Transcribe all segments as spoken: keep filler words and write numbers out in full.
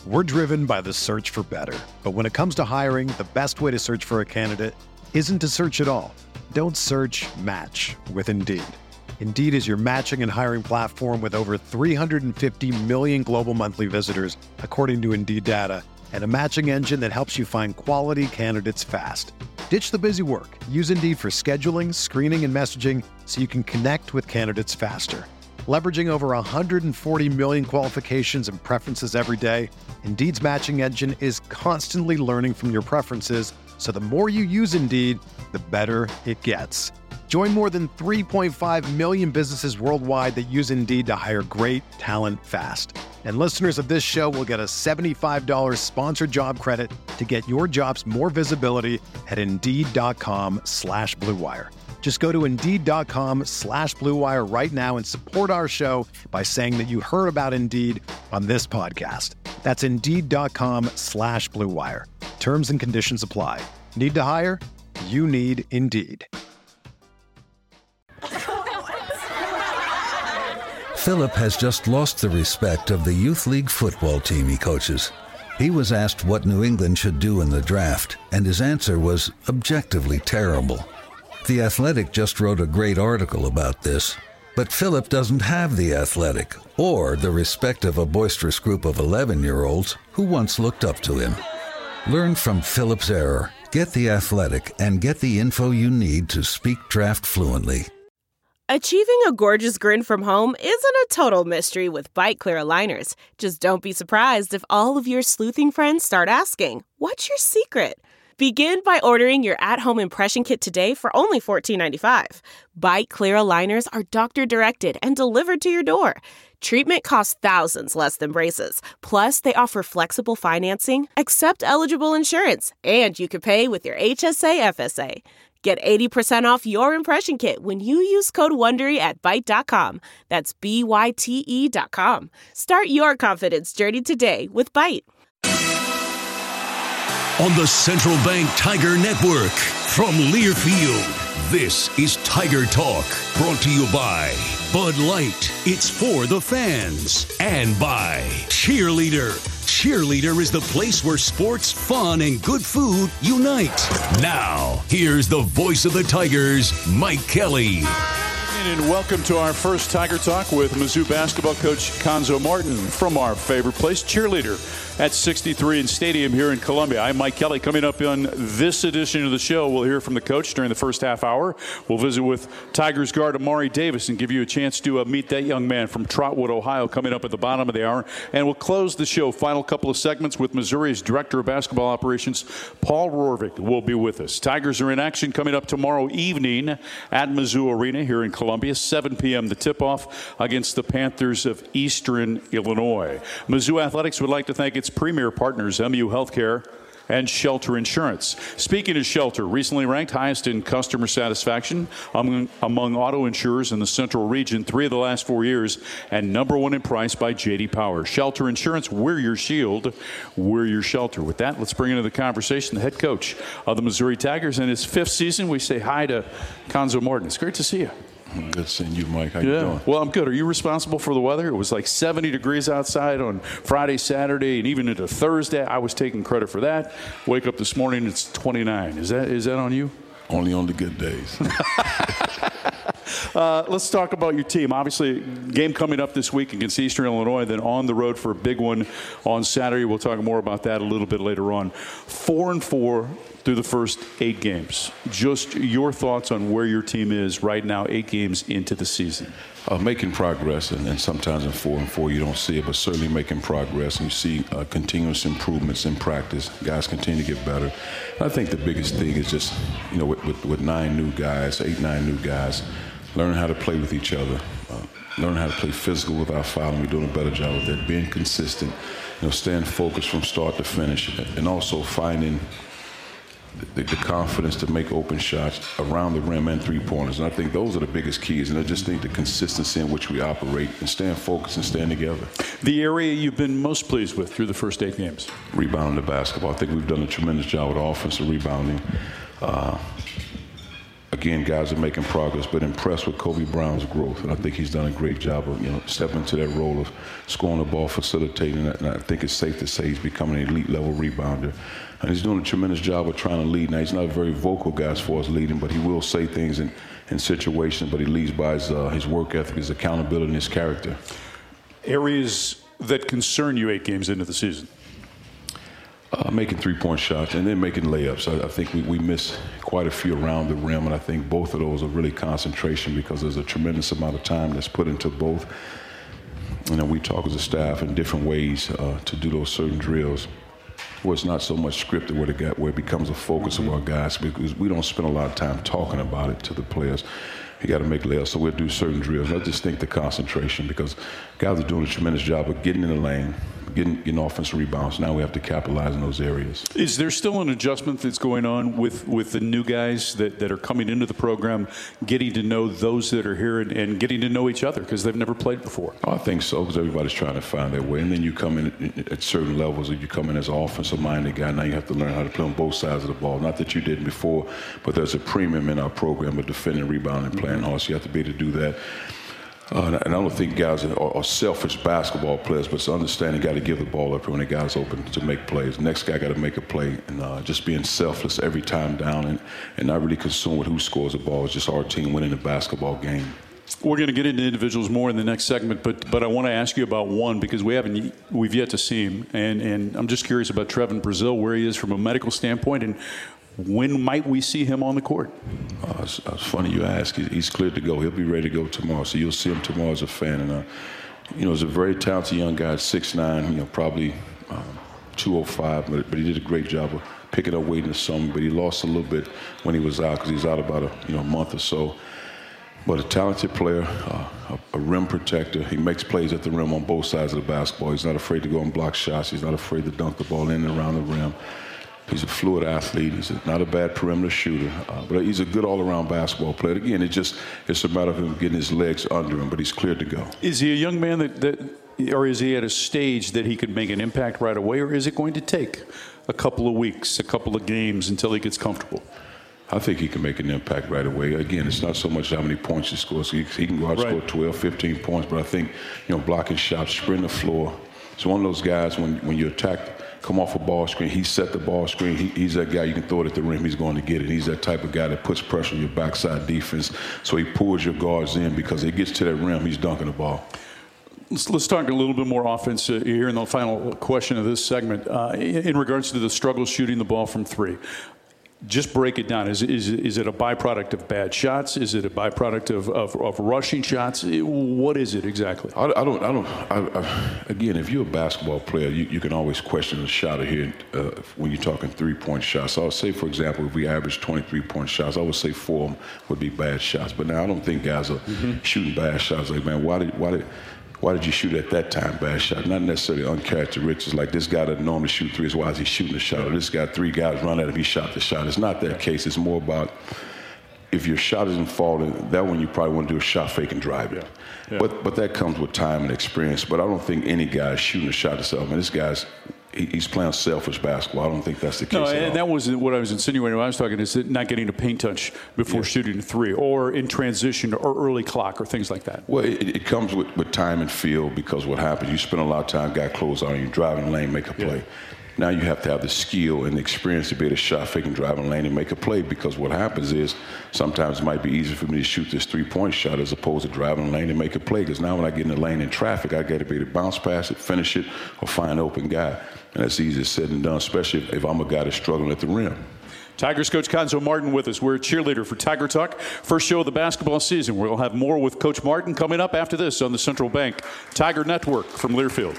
We're driven by the search for better. But when it comes to hiring, the best way to search for a candidate isn't to search at all. Don't search, match with Indeed. Indeed is your matching and hiring platform with over three hundred fifty million global monthly visitors, according to Indeed data, and a matching engine that helps you find quality candidates fast. Ditch the busy work. Use Indeed for scheduling, screening, and messaging so you can connect with candidates faster. Leveraging over one hundred forty million qualifications and preferences every day, Indeed's matching engine is constantly learning from your preferences, so the more you use Indeed, the better it gets. Join more than three point five million businesses worldwide that use Indeed to hire great talent fast. And listeners of this show will get a seventy-five dollars sponsored job credit to get your jobs more visibility at Indeed.com slash Blue Wire. Just go to Indeed.com slash Blue Wire right now and support our show by saying that you heard about Indeed on this podcast. That's Indeed.com slash Blue Wire. Terms and conditions apply. Need to hire? You need Indeed. Philip has just lost the respect of the youth league football team he coaches. He was asked what New England should do in the draft, and his answer was objectively terrible. The Athletic just wrote a great article about this, but Philip doesn't have The Athletic or the respect of a boisterous group of eleven-year-olds who once looked up to him. Learn from Philip's error, get The Athletic, and get the info you need to speak draft fluently. Achieving a gorgeous grin from home isn't a total mystery with Byte Clear aligners. Just don't be surprised if all of your sleuthing friends start asking, "What's your secret?" Begin by ordering your at-home impression kit today for only fourteen ninety-five. Byte Clear aligners are doctor-directed and delivered to your door. Treatment costs thousands less than braces. Plus, they offer flexible financing, accept eligible insurance, and you can pay with your H S A F S A. Get eighty percent off your impression kit when you use code WONDERY at Byte dot com. That's B Y T E dot com. Start your confidence journey today with Byte. On the Central Bank Tiger Network, from Learfield, this is Tiger Talk, brought to you by Bud Light. It's for the fans. And by Cheerleader. Cheerleader is the place where sports, fun, and good food unite. Now, here's the voice of the Tigers, Mike Kelly. And welcome to our first Tiger Talk with Mizzou basketball coach Cuonzo Martin from our favorite place, Cheerleader, at sixty-three and Stadium here in Columbia. I'm Mike Kelly. Coming up on this edition of the show, we'll hear from the coach during the first half hour. We'll visit with Tigers guard Amari Davis and give you a chance to uh, meet that young man from Trotwood, Ohio, coming up at the bottom of the hour. And we'll close the show, final couple of segments, with Missouri's Director of Basketball Operations, Paul Rorvig, will be with us. Tigers are in action coming up tomorrow evening at Mizzou Arena here in Columbia, seven p.m. the tip-off against the Panthers of Eastern Illinois. Mizzou Athletics would like to thank its premier partners, M U Healthcare and Shelter Insurance. Speaking of Shelter, recently ranked highest in customer satisfaction among, among auto insurers in the Central Region three of the last four years, and number one in price by J D Power. Shelter Insurance, we're your shield, we're your shelter. With that, let's bring into the conversation the head coach of the Missouri Tigers. In his fifth season, we say hi to Cuonzo Martin. It's great to see you. Good seeing you, Mike. How yeah. you doing? Well, I'm good. Are you responsible for the weather? It was like seventy degrees outside on Friday, Saturday, and even into Thursday. I was taking credit for that. Wake up this morning, it's twenty-nine. Is that is that on you? Only on the good days. uh, let's talk about your team. Obviously, game coming up this week against Eastern Illinois, then on the road for a big one on Saturday. We'll talk more about that a little bit later on. Four and four through the first eight games. Just your thoughts on where your team is right now, eight games into the season. Uh, making progress, and, and sometimes in four and four you don't see it, but certainly making progress, and you see uh, continuous improvements in practice. Guys continue to get better. And I think the biggest thing is just, you know, with, with, with nine new guys, eight, nine new guys, learning how to play with each other, uh, learning how to play physical without fouling. We're doing a better job with that, being consistent, you know, staying focused from start to finish, and also finding The, the confidence to make open shots around the rim and three-pointers. And I think those are the biggest keys. And I just think the consistency in which we operate and staying focused and staying together. The area you've been most pleased with through the first eight games? Rebounding the basketball. I think we've done a tremendous job with offensive rebounding. Uh, again, guys are making progress, but impressed with Kobe Brown's growth. And I think he's done a great job of, you know, stepping into that role of scoring the ball, facilitating it. And I think it's safe to say he's becoming an elite level rebounder. And he's doing a tremendous job of trying to lead. Now, he's not a very vocal guy as far as leading, but he will say things in, in situations, but he leads by his, uh, his work ethic, his accountability, and his character. Areas that concern you eight games into the season? Uh, making three-point shots and then making layups. I, I think we, we miss quite a few around the rim, and I think both of those are really concentration because there's a tremendous amount of time that's put into both. You know, we talk as a staff in different ways uh, to do those certain drills where it's not so much scripted where, the, where it becomes a focus of our guys because we don't spend a lot of time talking about it to the players. You got to make layups, so we'll do certain drills. I just think the concentration because guys are doing a tremendous job of getting in the lane, getting, getting offensive rebounds. Now we have to capitalize in those areas. Is there still an adjustment that's going on with, with the new guys that, that are coming into the program, getting to know those that are here and, and getting to know each other because they've never played before? Oh, I think so because everybody's trying to find their way. And then you come in at certain levels. You come in as an offensive-minded guy. Now you have to learn how to play on both sides of the ball. Not that you didn't before, but there's a premium in our program of defending, rebounding, and playing hard. So you have to be able to do that. Uh, and I don't think guys are, are selfish basketball players, but it's understanding got to give the ball up when the guy's open to make plays. Next guy got to make a play, and uh, just being selfless every time down and, and not really consumed with who scores the ball. It's just our team winning the basketball game. We're going to get into individuals more in the next segment, but but I want to ask you about one because we haven't we've yet to see him, and and I'm just curious about Trevon Brazile, where he is from a medical standpoint, and when might we see him on the court? Uh, it's, it's funny you ask. He's cleared to go. He'll be ready to go tomorrow. So you'll see him tomorrow as a fan. And, uh, you know, he's a very talented young guy, six nine, you know, probably um, two oh five, but, but he did a great job of picking up weight in the summer. But he lost a little bit when he was out because he's out about a you know month or so. But a talented player, uh, a, a rim protector. He makes plays at the rim on both sides of the basketball. He's not afraid to go and block shots. He's not afraid to dunk the ball in and around the rim. He's a fluid athlete. He's a, not a bad perimeter shooter, uh, but he's a good all-around basketball player. Again, it just it's a matter of him getting his legs under him, but he's cleared to go. Is he a young man that, that, or is he at a stage that he could make an impact right away, or is it going to take a couple of weeks, a couple of games until he gets comfortable? I think he can make an impact right away. Again, it's not so much how many points he scores. He, he can go out and right. score twelve, fifteen points, but I think, you know, blocking shots, sprint the floor. It's one of those guys when, when you attack, come off a ball screen, he set the ball screen. He, he's that guy you can throw it at the rim, he's going to get it. He's that type of guy that puts pressure on your backside defense. So he pulls your guards in because he gets to that rim, he's dunking the ball. Let's, let's talk a little bit more offense uh, here in the final question of this segment. Uh, in, in regards to the struggle shooting the ball from three. Just break it down. Is, is, is it a byproduct of bad shots? Is it a byproduct of, of, of rushing shots? What is it exactly? I, I don't. I don't. I, I, again, if you're a basketball player, you, you can always question the shot here uh, when you're talking three-point shots. So I would say, for example, if we average twenty-three point shots, I would say four of them would be bad shots. But now I don't think guys are mm-hmm. shooting bad shots. Like, man, why did why did Why did you shoot at that time bad shot? Not necessarily uncharacteristic. Like this guy that normally shoot threes, why is he shooting the shot? Or this guy, three guys run at him, he shot the shot. It's not that case. It's more about if your shot isn't falling, that one you probably want to do a shot fake and drive it. Yeah. Yeah. But but that comes with time and experience. But I don't think any guy is shooting a shot himself. I mean, this guy's he's playing selfish basketball. I don't think that's the case. No, at and all. that was what I was insinuating when I was talking, is not getting a paint touch before yeah. shooting a three, or in transition, or early clock, or things like that. Well, it, it comes with, with time and feel, because what happens, you spend a lot of time, guy close on you, driving the lane, make a play. Yeah. Now you have to have the skill and the experience to be able to shot fake and drive in lane and make a play, because what happens is sometimes it might be easier for me to shoot this three-point shot as opposed to driving in lane and make a play, because now when I get in the lane in traffic, I got to be able to bounce past it, finish it, or find an open guy. And that's easier said than done, especially if, if I'm a guy that's struggling at the rim. Tigers coach Cuonzo Martin with us. We're a cheerleader for Tiger Talk. First show of the basketball season. We'll have more with Coach Martin coming up after this on the Central Bank Tiger Network from Learfield.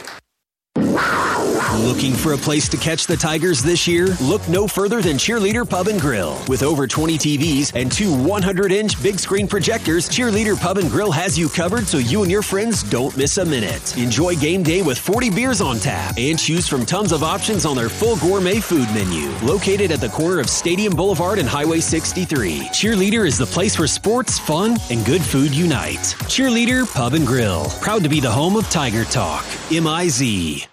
Looking for a place to catch the Tigers this year? Look no further than Cheerleader Pub and Grill. With over twenty T Vs and two hundred inch big screen projectors, Cheerleader Pub and Grill has you covered so you and your friends don't miss a minute. Enjoy game day with forty beers on tap and choose from tons of options on their full gourmet food menu. Located at the corner of Stadium Boulevard and Highway sixty-three, Cheerleader is the place where sports, fun, and good food unite. Cheerleader Pub and Grill. Proud to be the home of Tiger Talk. M I Z.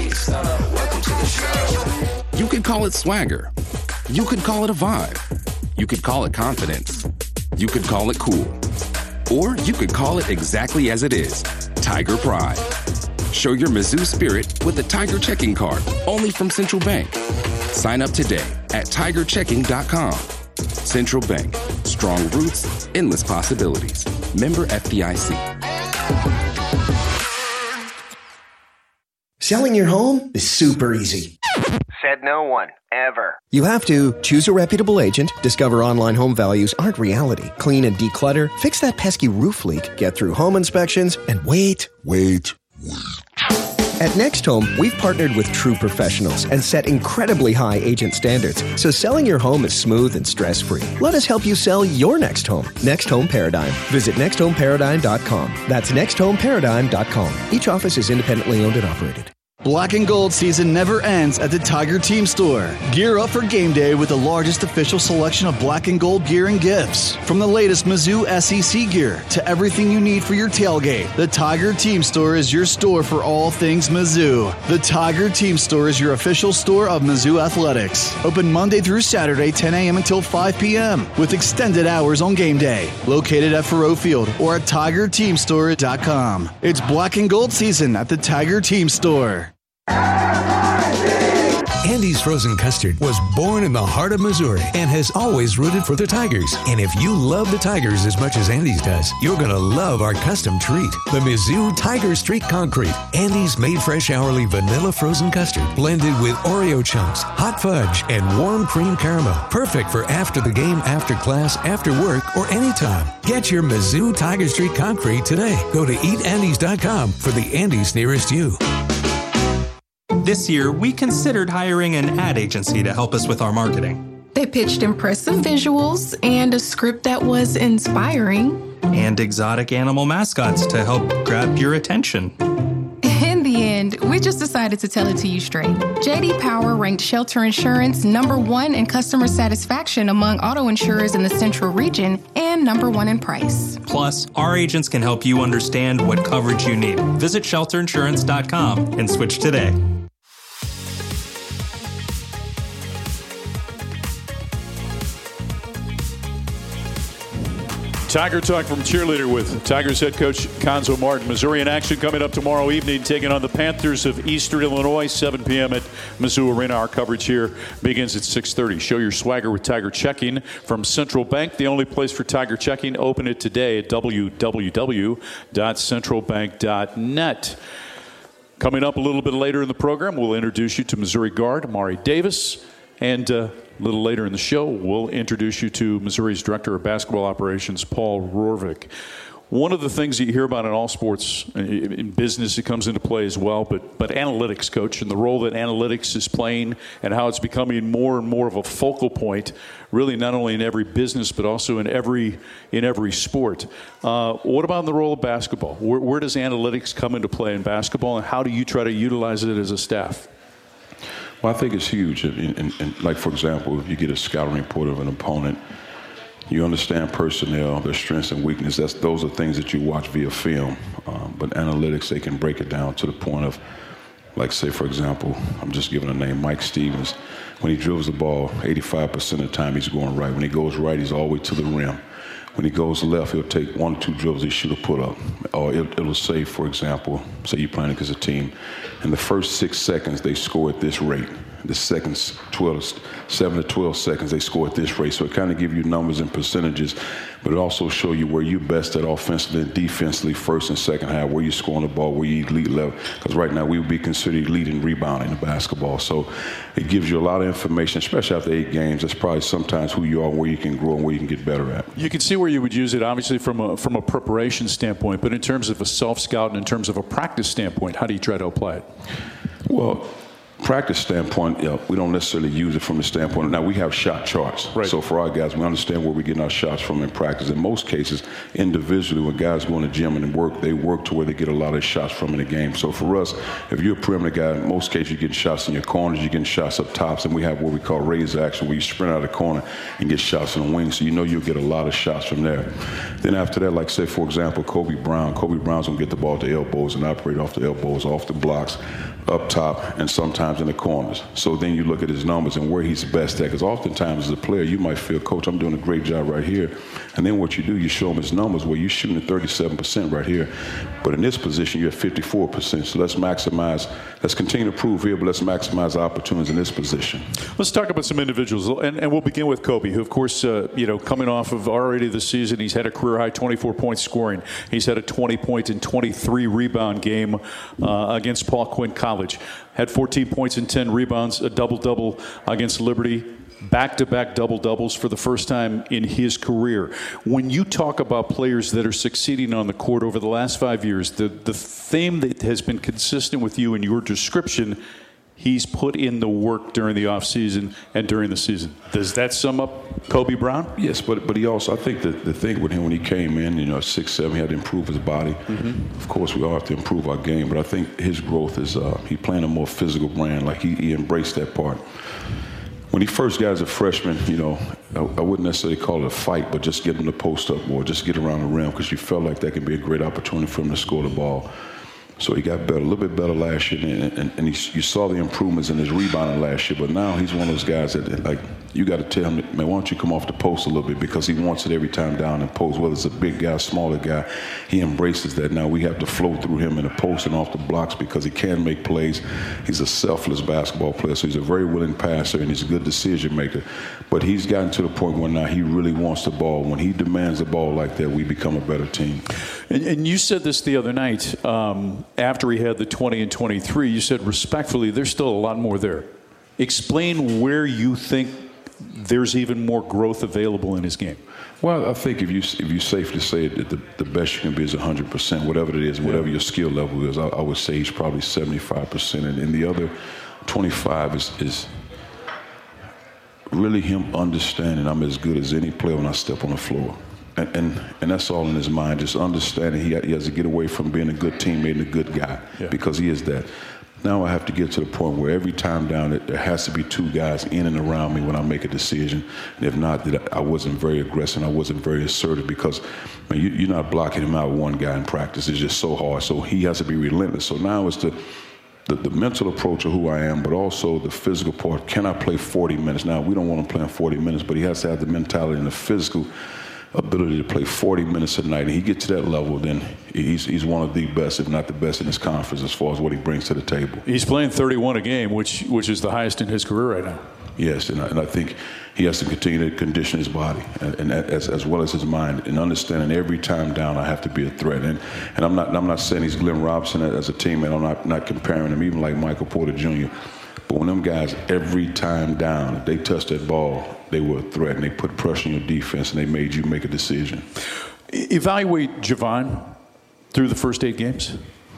You could call it swagger. You could call it a vibe. You could call it confidence. You could call it cool. Or you could call it exactly as it is, Tiger Pride. Show your Mizzou spirit with the Tiger Checking Card, only from Central Bank. Sign up today at tiger checking dot com. Central Bank. Strong roots, endless possibilities. Member F D I C. Selling your home is super easy. Said no one, ever. You have to choose a reputable agent, discover online home values aren't reality, clean and declutter, fix that pesky roof leak, get through home inspections, and wait, wait, wait. At Next Home, we've partnered with true professionals and set incredibly high agent standards, so selling your home is smooth and stress-free. Let us help you sell your next home. Next Home Paradigm. Visit next home paradigm dot com. That's next home paradigm dot com. Each office is independently owned and operated. Black and Gold season never ends at the Tiger Team Store. Gear up for game day with the largest official selection of Black and Gold gear and gifts. From the latest Mizzou S E C gear to everything you need for your tailgate, the Tiger Team Store is your store for all things Mizzou. The Tiger Team Store is your official store of Mizzou Athletics. Open Monday through Saturday, ten a.m. until five p.m. with extended hours on game day. Located at Faurot Field or at tiger team store dot com. It's Black and Gold season at the Tiger Team Store. Andy's Frozen Custard was born in the heart of Missouri and has always rooted for the Tigers. And if you love the Tigers as much as Andy's does, you're going to love our custom treat, the Mizzou Tiger Street Concrete. Andy's made fresh hourly vanilla frozen custard blended with Oreo chunks, hot fudge, and warm cream caramel. Perfect for after the game, after class, after work, or anytime. Get your Mizzou Tiger Street Concrete today. Go to eat andys dot com for the Andy's nearest you. This year, we considered hiring an ad agency to help us with our marketing. They pitched impressive visuals and a script that was inspiring. And exotic animal mascots to help grab your attention. In the end, we just decided to tell it to you straight. J D Power ranked Shelter Insurance number one in customer satisfaction among auto insurers in the Central region and number one in price. Plus, our agents can help you understand what coverage you need. Visit shelter insurance dot com and switch today. Tiger Talk from Cheerleader with Tigers head coach Cuonzo Martin. Missouri in action coming up tomorrow evening, taking on the Panthers of Eastern Illinois, seven p.m. at Mizzou Arena. Our coverage here begins at six thirty. Show your swagger with Tiger Checking from Central Bank, the only place for Tiger Checking. Open it today at w w w dot central bank dot net. Coming up a little bit later in the program, we'll introduce you to Missouri guard Amari Davis. And uh, a little later in the show, we'll introduce you to Missouri's Director of Basketball Operations, Paul Rorvik. One of the things that you hear about in all sports, in business, it comes into play as well, but but analytics, Coach, and the role that analytics is playing and how it's becoming more and more of a focal point, really not only in every business but also in every in every sport. Uh, what about in the role of basketball? Where, where does analytics come into play in basketball, and how do you try to utilize it as a staff? Well, I think it's huge. And, and, and like, for example, if you get a scouting report of an opponent, you understand personnel, their strengths and weaknesses. That's, those are things that you watch via film. Um, but analytics, they can break it down to the point of, like, say, for example, I'm just giving a name, Mike Stevens. When he dribbles the ball, eighty-five percent of the time he's going right. When he goes right, he's all the way to the rim. When he goes left, he'll take one or two dribbles, he shoot a put-up. Or it, it'll say, for example, say you're playing against a team, in the first six seconds, they score at this rate. The seconds, twelve, seven to twelve seconds, they score at this rate. So it kind of gives you numbers and percentages, but it also show you where you're best at offensively and defensively, first and second half, where you're scoring the ball, where you elite level. Because right now we would be considered elite in rebounding in basketball. So it gives you a lot of information, especially after eight games. That's probably sometimes who you are, where you can grow, and where you can get better at. You can see where you would use it, obviously, from a from a preparation standpoint, but in terms of a self-scout and in terms of a practice standpoint, how do you try to apply it? Well, practice standpoint, you know, we don't necessarily use it from the standpoint. Now, we have shot charts. Right. So for our guys, we understand where we're getting our shots from in practice. In most cases, individually, when guys go in the gym and work, they work to where they get a lot of shots from in the game. So for us, if you're a perimeter guy, in most cases, you're getting shots in your corners, you're getting shots up tops, and we have what we call raise action, where you sprint out of the corner and get shots in the wings. So you know you'll get a lot of shots from there. Then after that, like say, for example, Kobe Brown. Kobe Brown's going to get the ball to elbows and operate off the elbows, off the blocks. up top, and sometimes in the corners. So then you look at his numbers and where he's best at, because oftentimes as a player, you might feel, Coach, I'm doing a great job right here. And then what you do, you show him his numbers where you're shooting at thirty-seven percent right here. But in this position, you're at fifty-four percent. So let's maximize, let's continue to prove here, but let's maximize the opportunities in this position. Let's talk about some individuals, and, and we'll begin with Kobe, who, of course, uh, you know, coming off of already this season, he's had a career-high twenty-four points scoring. He's had a twenty-point and twenty-three rebound game uh, against Paul Quinn College. Had fourteen points and ten rebounds, a double-double against Liberty. Back-to-back double-doubles for the first time in his career. When you talk about players that are succeeding on the court over the last five years, the, the theme that has been consistent with you in your description, he's put in the work during the offseason and during the season. Does that sum up Kobe Brown? Yes, but but he also, I think that the thing with him when he came in, you know, six seven, he had to improve his body. Mm-hmm. Of course, we all have to improve our game, but I think his growth is uh, he playing a more physical brand. Like he, he embraced that part. When he first got as a freshman, you know, I, I wouldn't necessarily call it a fight, but just get him to post up more, just get around the rim, because you felt like that could be a great opportunity for him to score the ball. So he got better, a little bit better last year, and, and, and he, you saw the improvements in his rebounding last year. But now he's one of those guys that, like, you got to tell him, man, why don't you come off the post a little bit, because he wants it every time down in post. Whether it's a big guy, smaller guy, he embraces that. Now we have to flow through him in the post and off the blocks because he can make plays. He's a selfless basketball player, so he's a very willing passer and he's a good decision maker. But he's gotten to the point where now he really wants the ball. When he demands the ball like that, we become a better team. And, and you said this the other night. Um, after he had the twenty and twenty-three, you said respectfully, there's still a lot more there. Explain where you think there's even more growth available in his game. Well, I think if you if you safely say that the, the best you can be is one hundred percent, whatever it is, whatever your skill level is, I, I would say he's probably seventy-five percent. And, and the other twenty-five is, is really him understanding I'm as good as any player when I step on the floor. And, and and that's all in his mind, just understanding he, he has to get away from being a good teammate and a good guy, yeah. because he is that. Now I have to get to the point where every time down it, there has to be two guys in and around me when I make a decision. And if not, that I wasn't very aggressive, I wasn't very assertive, because man, you, you're not blocking him out with one guy in practice. It's just so hard. So he has to be relentless. So now it's the The, the mental approach of who I am, but also the physical part. Can I play forty minutes? Now, we don't want him playing forty minutes, but he has to have the mentality and the physical ability to play forty minutes a night. And he gets to that level, then he's he's one of the best, if not the best, in his conference as far as what he brings to the table. He's playing thirty-one a game, which which is the highest in his career right now. Yes, and I, and I think he has to continue to condition his body and, and as, as well as his mind, and understanding every time down I have to be a threat. And and I'm not I'm not saying he's Glenn Robinson as a teammate. I'm not not comparing him even like Michael Porter Junior But when them guys every time down, if they touch that ball, they were a threat, and they put pressure on your defense, and they made you make a decision. Evaluate Javon through the first eight games.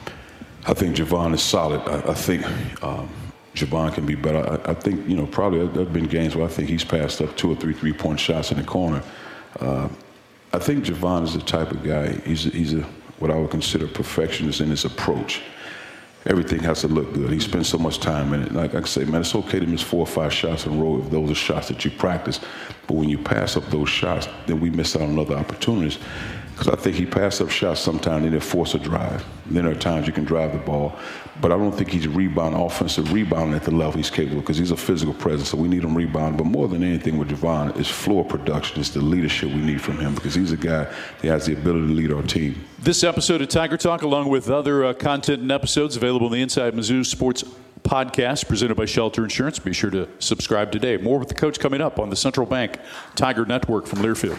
I think Javon is solid. I, I think um, Javon can be better. I, I think, you know, probably there have been games where I think he's passed up two or three three-point shots in the corner. Uh, I think Javon is the type of guy, he's, he's a, what I would consider perfectionist in his approach. Everything has to look good. He spends so much time in it. Like I say, man, it's okay to miss four or five shots in a row if those are shots that you practice. But when you pass up those shots, then we miss out on other opportunities. Because I think he passed up shots sometimes and they force a drive. And then there are times you can drive the ball. But I don't think he's rebound, offensive rebounding at the level he's capable, because he's a physical presence, so we need him rebound. But more than anything with Javon is floor production. It's the leadership we need from him, because he's a guy that has the ability to lead our team. This episode of Tiger Talk, along with other uh, content and episodes available in the Inside Mizzou Sports podcast presented by Shelter Insurance. Be sure to subscribe today. More with the coach coming up on the Central Bank Tiger Network from Learfield.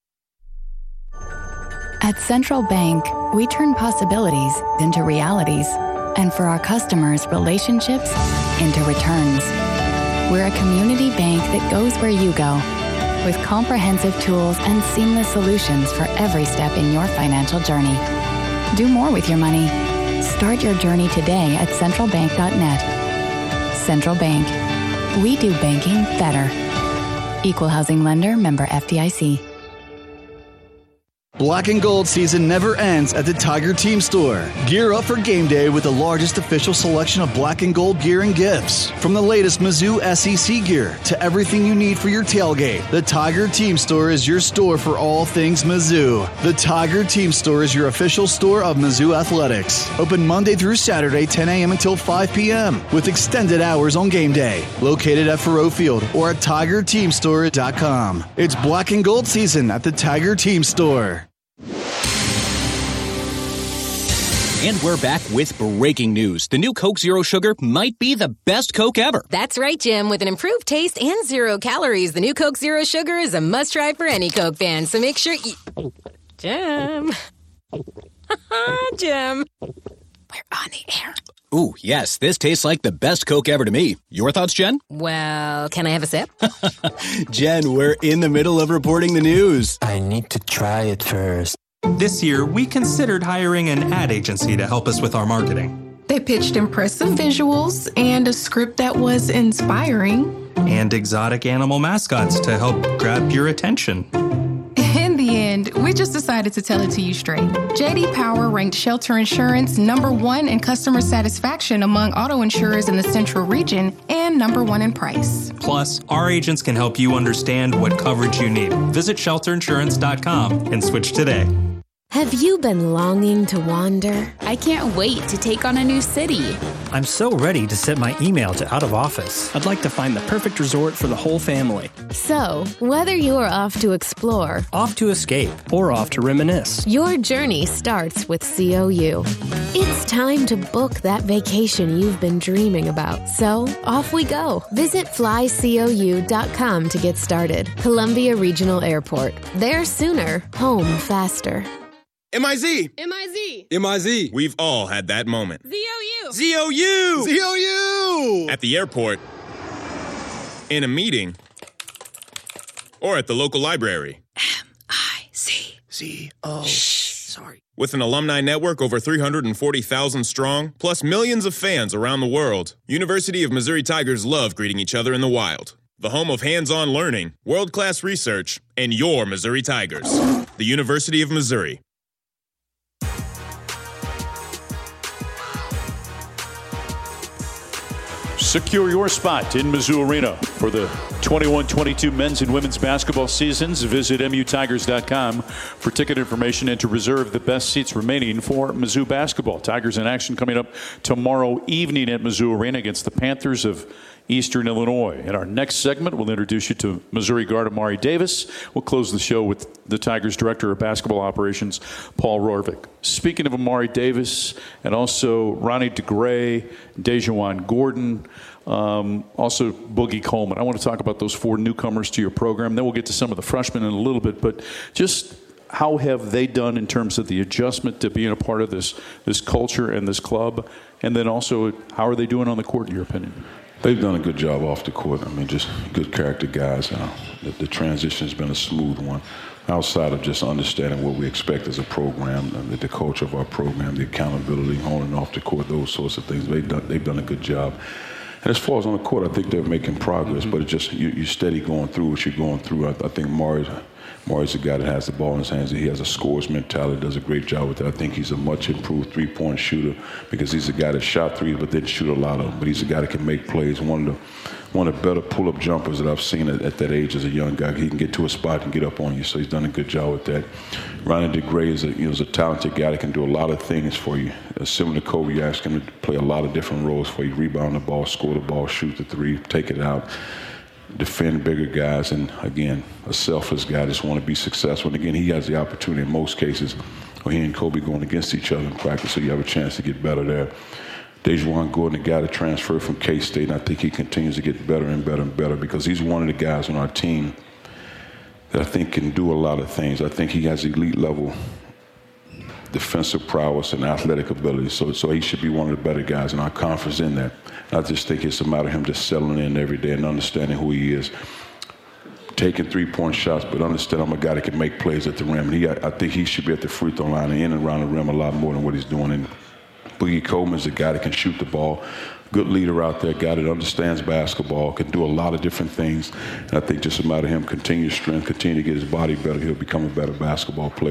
At Central Bank, we turn possibilities into realities, and for our customers, relationships into returns. We're a community bank that goes where you go, with comprehensive tools and seamless solutions for every step in your financial journey. Do more with your money. Start your journey today at central bank dot net. Central Bank. We do banking better. Equal housing lender, member F D I C. Black and gold season never ends at the Tiger Team Store. Gear up for game day with the largest official selection of black and gold gear and gifts. From the latest Mizzou S E C gear to everything you need for your tailgate, the Tiger Team Store is your store for all things Mizzou. The Tiger Team Store is your official store of Mizzou Athletics. Open Monday through Saturday, ten a.m. until five p.m. with extended hours on game day. Located at Faurot Field or at tiger team store dot com. It's black and gold season at the Tiger Team Store. And we're back with breaking news. The new Coke Zero Sugar might be the best Coke ever. That's right, Jim. With an improved taste and zero calories, the new Coke Zero Sugar is a must-try for any Coke fan. So make sure you... Jim. Jim. We're on the air. Ooh, yes, this tastes like the best Coke ever to me. Your thoughts, Jen? Well, can I have a sip? Jen, we're in the middle of reporting the news. I need to try it first. This year, we considered hiring an ad agency to help us with our marketing. They pitched impressive visuals and a script that was inspiring. And exotic animal mascots to help grab your attention. In the end, we just decided to tell it to you straight. J D Power ranked Shelter Insurance number one in customer satisfaction among auto insurers in the Central Region and number one in price. Plus, our agents can help you understand what coverage you need. Visit shelter insurance dot com and switch today. Have you been longing to wander? I can't wait to take on a new city. I'm so ready to set my email to out of office. I'd like to find the perfect resort for the whole family. So, whether you're off to explore, off to escape, or off to reminisce, your journey starts with C O U. It's time to book that vacation you've been dreaming about. So, off we go. Visit fly cou dot com to get started. Columbia Regional Airport. There sooner, home faster. M I Z. M I Z. M I Z. We've all had that moment. Z O U. Z O U. Z O U. At the airport, in a meeting, or at the local library. M I Z. Z O. Shh. Sorry. With an alumni network over three hundred forty thousand strong, plus millions of fans around the world, University of Missouri Tigers love greeting each other in the wild. The home of hands-on learning, world-class research, and your Missouri Tigers. The University of Missouri. Secure your spot in Mizzou Arena for the twenty-one twenty-two men's and women's basketball seasons. Visit M U Tigers dot com for ticket information and to reserve the best seats remaining for Mizzou basketball. Tigers in action coming up tomorrow evening at Mizzou Arena against the Panthers of Eastern Illinois. In our next segment, we'll introduce you to Missouri guard Amari Davis. We'll close the show with the Tigers Director of Basketball Operations, Paul Rorvik. Speaking of Amari Davis and also Ronnie DeGray, Dejuan Gordon, um, also Boogie Coleman. I want to talk about those four newcomers to your program. Then we'll get to some of the freshmen in a little bit, but just how have they done in terms of the adjustment to being a part of this, this culture and this club? And then also, how are they doing on the court, in your opinion? They've done a good job off the court. I mean, just good character guys. Uh, the, the transition has been a smooth one. Outside of just understanding what we expect as a program, uh, the, the culture of our program, the accountability on and off the court, those sorts of things, they've done, they've done a good job. And as far as on the court, I think they're making progress, but it's just you, you're steady going through what you're going through. I, I think Mari's, Mari's a guy that has the ball in his hands. He has a scorer's mentality, does a great job with it. I think he's a much improved three-point shooter because he's a guy that shot threes but didn't shoot a lot of them. But he's a guy that can make plays. One of the one of the better pull-up jumpers that I've seen at, at that age as a young guy. He can get to a spot and get up on you, so he's done a good job with that. Ronnie DeGray is a, you know, is a talented guy that can do a lot of things for you. Uh, similar to Kobe, you ask him to play a lot of different roles for you. Rebound the ball, score the ball, shoot the three, take it out. Defend bigger guys, and again, a selfless guy just want to be successful. And again, he has the opportunity in most cases where he and Kobe going against each other in practice, so you have a chance to get better there. Dejuan Gordon, the guy that transferred from K-State, and I think he continues to get better and better and better because he's one of the guys on our team that I think can do a lot of things. I think he has elite level defensive prowess and athletic ability, so so he should be one of the better guys, and our confidence in that. I just think it's a matter of him just settling in every day and understanding who he is, taking three-point shots, but understand I'm a guy that can make plays at the rim. And he, I think he should be at the free throw line and in and around the rim a lot more than what he's doing. And Boogie Coleman is a guy that can shoot the ball, good leader out there, guy that understands basketball, can do a lot of different things. And I think just a matter of him continue strength, continue to get his body better, he'll become a better basketball player.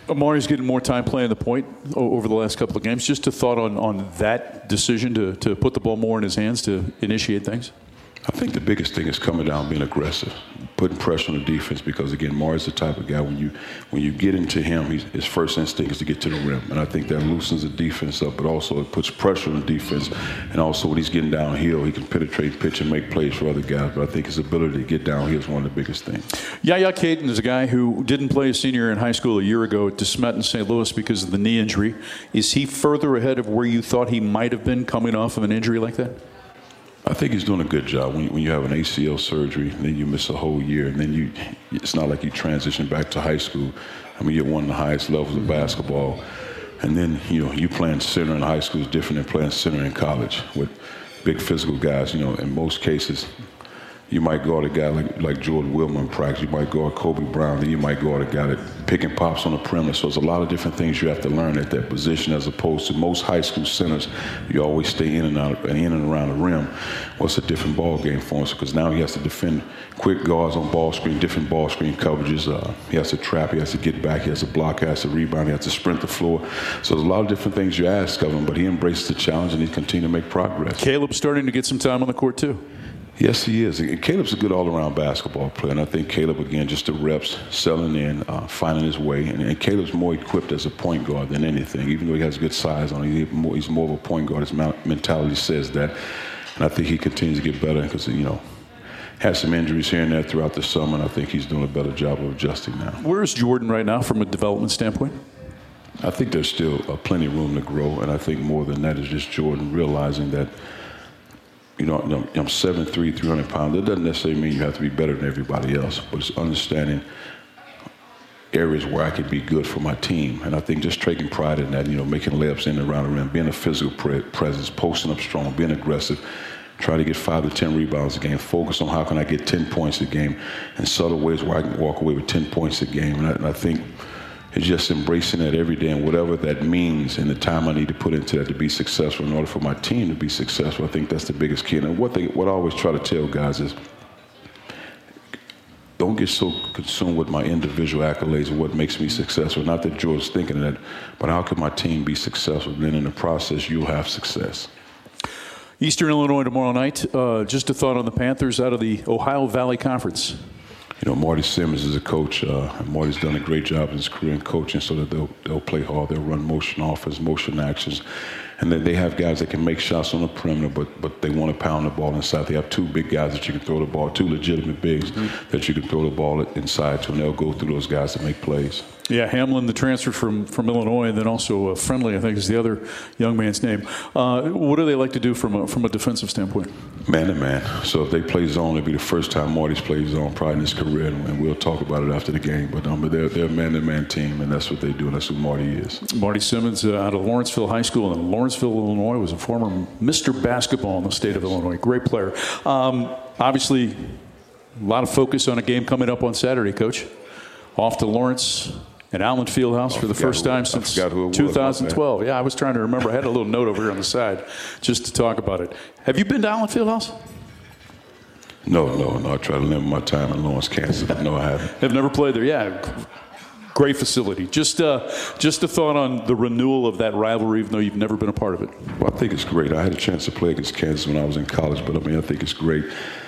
Amari's getting more time playing the point over the last couple of games. Just a thought on, on that decision to, to put the ball more in his hands to initiate things? I think the biggest thing is coming down, being aggressive, putting pressure on the defense. Because again, Amari's the type of guy when you when you get into him, he's, his first instinct is to get to the rim, and I think that loosens the defense up. But also it puts pressure on the defense, and also when he's getting downhill, he can penetrate, pitch, and make plays for other guys. But I think his ability to get downhill is one of the biggest things. Yaya Caden is a guy who didn't play a senior in high school a year ago at DeSmet in Saint Louis because of the knee injury. Is he further ahead of where you thought he might have been coming off of an injury like that? I think he's doing a good job. When you, when you have an A C L surgery, and then you miss a whole year, and then you, it's not like you transition back to high school. I mean, you're one of the highest levels of basketball. And then, you know, you playing center in high school is different than playing center in college with big physical guys. You know, in most cases, you might guard a guy like, like Jordan Wilmer in practice. You might guard Kobe Brown. Then you might guard a guy that pick and pops on the perimeter. So there's a lot of different things you have to learn at that position, as opposed to most high school centers. You always stay in and out and in and around the rim. What's a different ball game for him? Because now he has to defend quick guards on ball screen, different ball screen coverages. Uh, he has to trap. He has to get back. He has to block. He has to rebound. He has to sprint the floor. So there's a lot of different things you ask of him, but he embraces the challenge and he continues to make progress. Caleb's starting to get some time on the court too. Yes, he is. And Caleb's a good all-around basketball player, and I think Caleb, again, just the reps, settling in, uh, finding his way. And, and Caleb's more equipped as a point guard than anything, even though he has good size on him. He's more, he's more of a point guard. His mentality says that. And I think he continues to get better because, you know, had some injuries here and there throughout the summer, and I think he's doing a better job of adjusting now. Where is Jordan right now from a development standpoint? I think there's still uh, plenty of room to grow, and I think more than that is just Jordan realizing that, you know, I'm seven three, three hundred pounds. That doesn't necessarily mean you have to be better than everybody else, but it's understanding areas where I could be good for my team. And I think just taking pride in that, you know, making layups in and around the rim, being a physical pre- presence, posting up strong, being aggressive, try to get five to ten rebounds a game, focus on how can I get ten points a game, and subtle ways where I can walk away with ten points a game. And I, and I think it's just embracing that every day, and whatever that means and the time I need to put into that to be successful in order for my team to be successful. I think that's the biggest key. And what they, what I always try to tell guys is, don't get so consumed with my individual accolades and what makes me successful. Not that George's thinking of that, but how can my team be successful? Then in the process, you'll have success. Eastern Illinois tomorrow night. Uh, just a thought on the Panthers out of the Ohio Valley Conference. You know, Marty Simmons is a coach. Uh, and Marty's done a great job in his career in coaching, so that they'll they'll play hard. They'll run motion offense, motion actions, and then they have guys that can make shots on the perimeter, but but they want to pound the ball inside. They have two big guys that you can throw the ball, two legitimate bigs mm-hmm. that you can throw the ball inside to, and they'll go through those guys to make plays. Yeah, Hamlin, the transfer from, from Illinois, and then also uh, Friendly, I think is the other young man's name. Uh, what do they like to do from a, from a defensive standpoint? Man to man. So if they play zone, it'll be the first time Marty's played zone probably in his career, and we'll talk about it after the game. But, um, but they're, they're a man-to-man team, and that's what they do, and that's who Marty is. Marty Simmons uh, out of Lawrenceville High School in Lawrenceville, Illinois, was a former Mister Basketball in the state of Illinois. Great player. Um, obviously, a lot of focus on a game coming up on Saturday, Coach. Off to Lawrence at Allen Fieldhouse for the first time who, since twenty twelve. Yeah, I was trying to remember. I had a little note over here on the side just to talk about it. Have you been to Allen Fieldhouse? No, no, no. I try to limit my time in Lawrence, Kansas, but no, I haven't. Have never played there? Yeah. Great facility. Just uh, just a thought on the renewal of that rivalry, even though you've never been a part of it. Well, I think it's great. I had a chance to play against Kansas when I was in college, but I mean, I think it's great.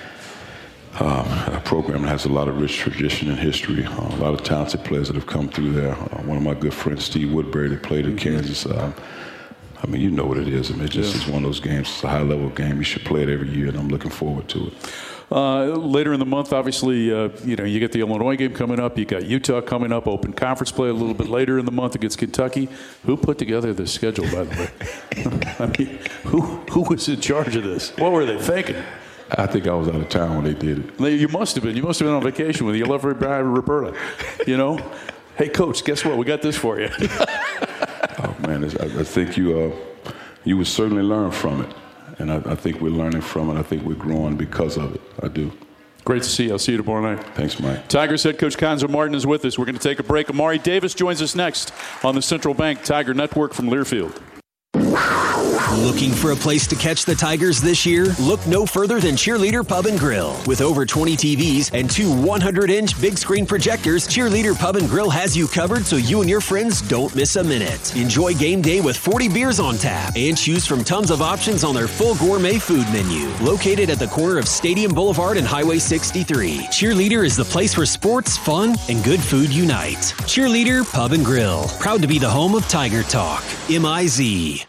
Um, a program that has a lot of rich tradition and history, uh, a lot of talented players that have come through there. Uh, one of my good friends, Steve Woodbury, that played at Kansas. Uh, I mean, you know what it is. I mean, it just yeah. is one of those games. It's a high-level game. You should play it every year, and I'm looking forward to it. Uh, later in the month, obviously, uh, you know, you get the Illinois game coming up. You got Utah coming up, open conference play a little bit later in the month against Kentucky. Who put together this schedule, by the way? I mean, who who was in charge of this? What were they thinking? I think I was out of town when they did it. You must have been. You must have been on vacation with your lovely bride, Roberta. You know? Hey, Coach, guess what? We got this for you. Oh, man. I, I think you uh, you would certainly learn from it. And I, I think we're learning from it. I think we're growing because of it. I do. Great to see you. I'll see you tomorrow night. Thanks, Mike. Tigers head coach Cuonzo Martin is with us. We're going to take a break. Amari Davis joins us next on the Central Bank Tiger Network from Learfield. Looking for a place to catch the Tigers this year? Look no further than Cheerleader Pub and Grill. With over twenty T Vs and two hundred inch big screen projectors, Cheerleader Pub and Grill has you covered so you and your friends don't miss a minute. Enjoy game day with forty beers on tap and choose from tons of options on their full gourmet food menu. Located at the corner of Stadium Boulevard and Highway sixty-three, Cheerleader is the place where sports, fun, and good food unite. Cheerleader Pub and Grill, proud to be the home of Tiger Talk. M I Z.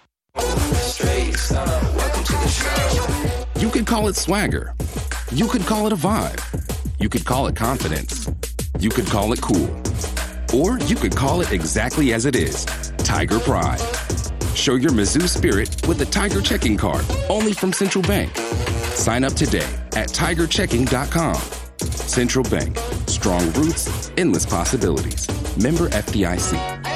You could call it swagger. You could call it a vibe. You could call it confidence. You could call it cool. Or you could call it exactly as it is, Tiger Pride. Show your Mizzou spirit with the Tiger checking card, only from Central Bank. Sign up today at tiger checking dot com. Central Bank. Strong roots, endless possibilities. Member F D I C.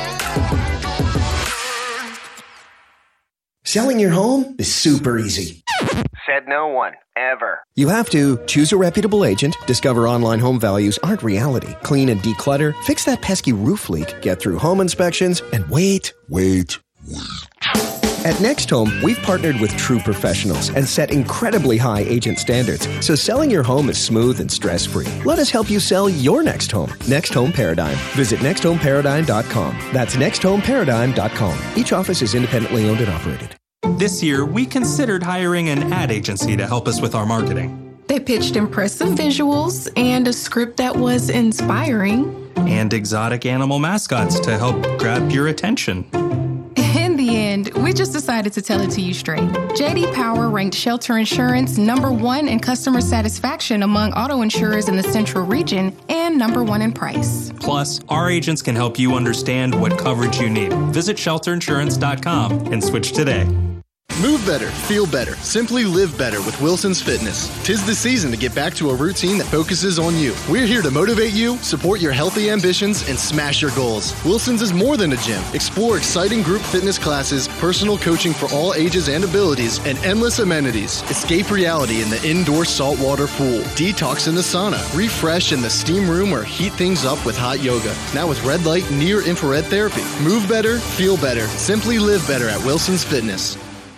Selling your home is super easy. Said no one, ever. You have to choose a reputable agent, discover online home values aren't reality, clean and declutter, fix that pesky roof leak, get through home inspections, and wait, wait, wait. At Next Home, we've partnered with true professionals and set incredibly high agent standards, so selling your home is smooth and stress-free. Let us help you sell your next home. Next Home Paradigm. Visit next home paradigm dot com. That's next home paradigm dot com. Each office is independently owned and operated. This year, we considered hiring an ad agency to help us with our marketing. They pitched impressive visuals and a script that was inspiring. And exotic animal mascots to help grab your attention. In the end, we just decided to tell it to you straight. J D Power ranked Shelter Insurance number one in customer satisfaction among auto insurers in the Central Region and number one in price. Plus, our agents can help you understand what coverage you need. Visit shelter insurance dot com and switch today. Move better, feel better, simply live better with Wilson's Fitness. 'Tis the season to get back to a routine that focuses on you. We're here to motivate you, support your healthy ambitions, and smash your goals. Wilson's is more than a gym. Explore exciting group fitness classes, personal coaching for all ages and abilities, and endless amenities. Escape reality in the indoor saltwater pool. Detox in the sauna. Refresh in the steam room or heat things up with hot yoga. Now with red light near-infrared therapy. Move better, feel better, simply live better at Wilson's Fitness.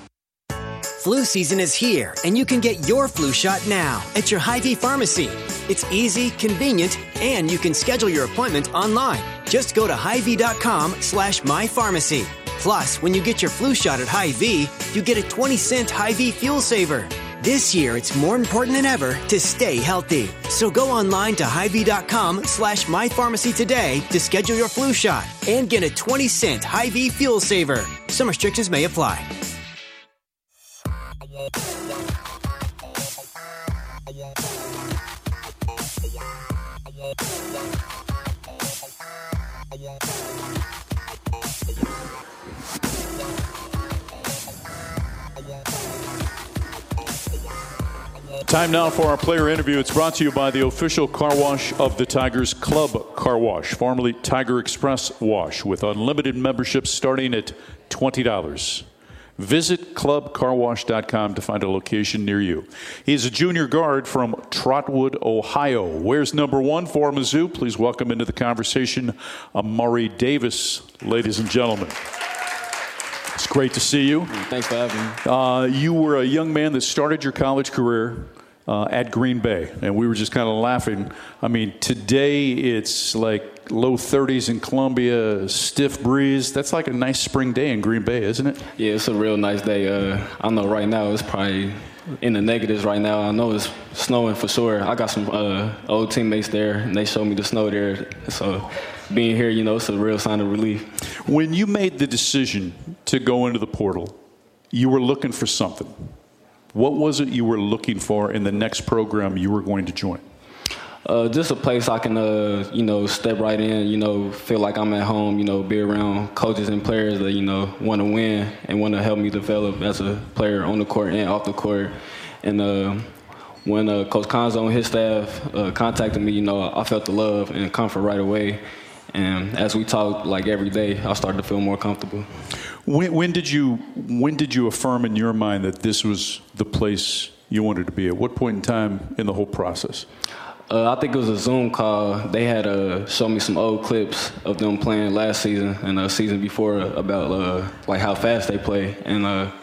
Flu season is here, and you can get your flu shot now at your Hy-Vee pharmacy. It's easy, convenient, and you can schedule your appointment online. Just go to Hy-Vee.com slash mypharmacy. Plus, when you get your flu shot at Hy-Vee, you get a twenty cent Hy-Vee fuel saver. This year, it's more important than ever to stay healthy. So go online to Hy-Vee.com slash mypharmacy today to schedule your flu shot and get a twenty cent Hy-Vee fuel saver. Some restrictions may apply. Time now for our player interview. It's brought to you by the official car wash of the Tigers, Club Car Wash, formerly Tiger Express Wash, with unlimited memberships starting at twenty dollars. Visit club car wash dot com to find a location near you. He's a junior guard from Trotwood, Ohio. Where's number one for Mizzou? Please welcome into the conversation Amari Davis, ladies and gentlemen. It's great to see you. Thanks for having me. Uh, you were a young man that started your college career uh, at Green Bay, and we were just kind of laughing. I mean, today it's like low thirties in Columbia, stiff breeze. That's like a nice spring day in Green Bay, isn't it? Yeah, it's a real nice day. Uh, I know right now it's probably in the negatives right now. I know it's snowing for sure. I got some uh, old teammates there, and they showed me the snow there. So being here, you know, it's a real sign of relief. When you made the decision to go into the portal, you were looking for something. What was it you were looking for in the next program you were going to join? Uh, just a place I can, uh, you know, step right in, you know, feel like I'm at home, you know, be around coaches and players that, you know, want to win and want to help me develop as a player on the court and off the court. And uh, when uh, Coach Conzo and his staff uh, contacted me, you know, I felt the love and comfort right away. And as we talked, like, every day, I started to feel more comfortable. When, when did you when did you affirm in your mind that this was the place you wanted to be? At what point in time in the whole process? Uh, I think it was a Zoom call. They had uh, shown me some old clips of them playing last season and the season before about uh, like how fast they play. And uh,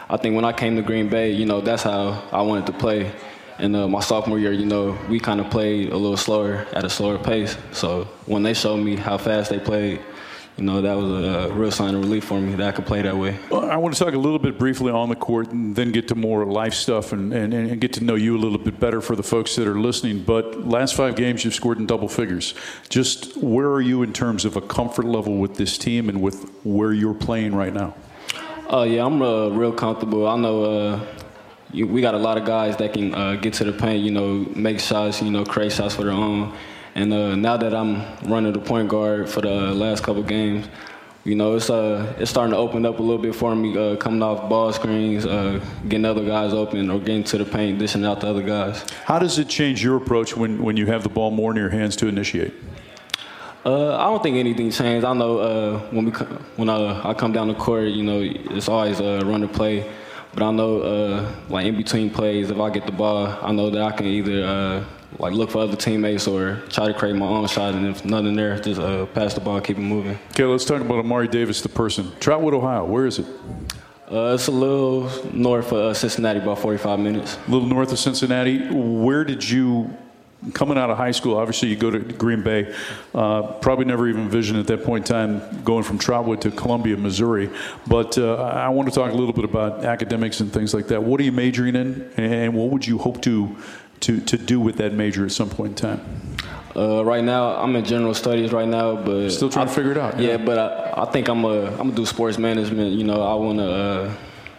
I think when I came to Green Bay, you know, that's how I wanted to play. And uh, my sophomore year, you know, we kind of played a little slower, at a slower pace. So when they showed me how fast they played, you know, that was a real sign of relief for me that I could play that way. Well, I want to talk a little bit briefly on the court and then get to more life stuff and, and, and get to know you a little bit better for the folks that are listening. But last five games, you've scored in double figures. Just where are you in terms of a comfort level with this team and with where you're playing right now? Oh, uh, yeah, I'm uh, real comfortable. I know uh, you, we got a lot of guys that can uh, get to the paint, you know, make shots, you know, create shots for their own. And uh, now that I'm running the point guard for the last couple games, you know, it's uh, it's starting to open up a little bit for me, uh, coming off ball screens, uh, getting other guys open or getting to the paint, dishing out to other guys. How does it change your approach when, when you have the ball more in your hands to initiate? Uh, I don't think anything changed. I know uh, when we when uh, I come down the court, you know, it's always a uh, run to play. But I know, uh, like in between plays, if I get the ball, I know that I can either uh, like look for other teammates or try to create my own shot. And if nothing there, just uh, pass the ball, keep it moving. Okay, let's talk about Amari Davis, the person. Trotwood, Ohio. Where is it? Uh, it's a little north of uh, Cincinnati, about forty-five minutes. A little north of Cincinnati. Where did you? Coming out of high school, obviously you go to Green Bay. Uh, probably never even envisioned at that point in time going from Trotwood to Columbia, Missouri. But uh, I want to talk a little bit about academics and things like that. What are you majoring in, and what would you hope to to, to do with that major at some point in time? Uh, right now, I'm in general studies right now, but still trying I, to figure it out. Yeah, yeah but I, I think I'm a, I'm gonna do sports management. You know, I want to. Uh,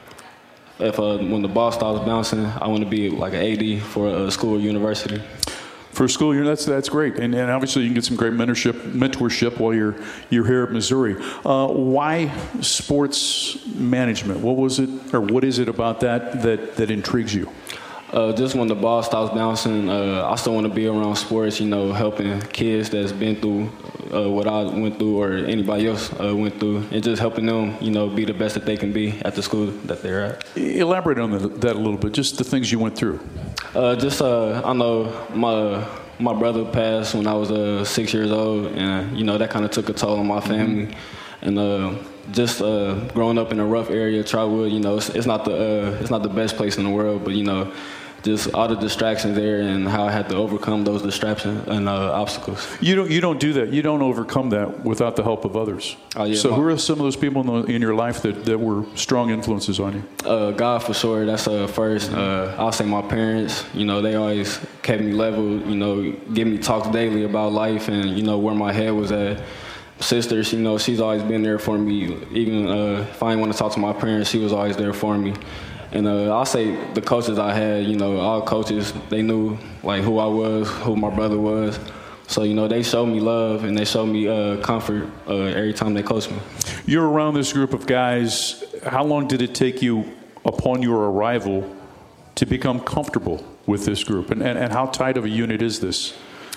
if uh, when the ball starts bouncing, I want to be like an A D for a school or university. For a school year, that's that's great, and, and obviously you can get some great mentorship mentorship while you're you're here at Missouri. Uh, why sports management? What was it, or what is it about that that, that intrigues you? Uh, just when the ball stops bouncing, uh, I still want to be around sports. You know, helping kids that's been through uh, what I went through or anybody else uh, went through, and just helping them, you know, be the best that they can be at the school that they're at. Elaborate on that a little bit. Just the things you went through. Uh, just uh, I know my my brother passed when I was uh, six years old, and you know that kind of took a toll on my family. Mm-hmm. And uh, just uh, growing up in a rough area, Trotwood, you know, it's, it's not the uh, it's not the best place in the world, but you know, just all the distractions there and how I had to overcome those distractions and uh, obstacles. You don't you don't do that. You don't overcome that without the help of others. Oh, yeah, so my, who are some of those people in, the, in your life that, that were strong influences on you? Uh, God, for sure. That's uh, first. Uh, I'll say my parents. You know, they always kept me level. You know, give me talks daily about life and, you know, where my head was at. Sisters, you know, she's always been there for me. Even uh, if I didn't want to talk to my parents, she was always there for me. And uh, I'll say the coaches I had, you know, all coaches, they knew, like, who I was, who my brother was. So, you know, they showed me love and they showed me uh, comfort uh, every time they coached me. You're around this group of guys. How long did it take you upon your arrival to become comfortable with this group? And, and, and how tight of a unit is this?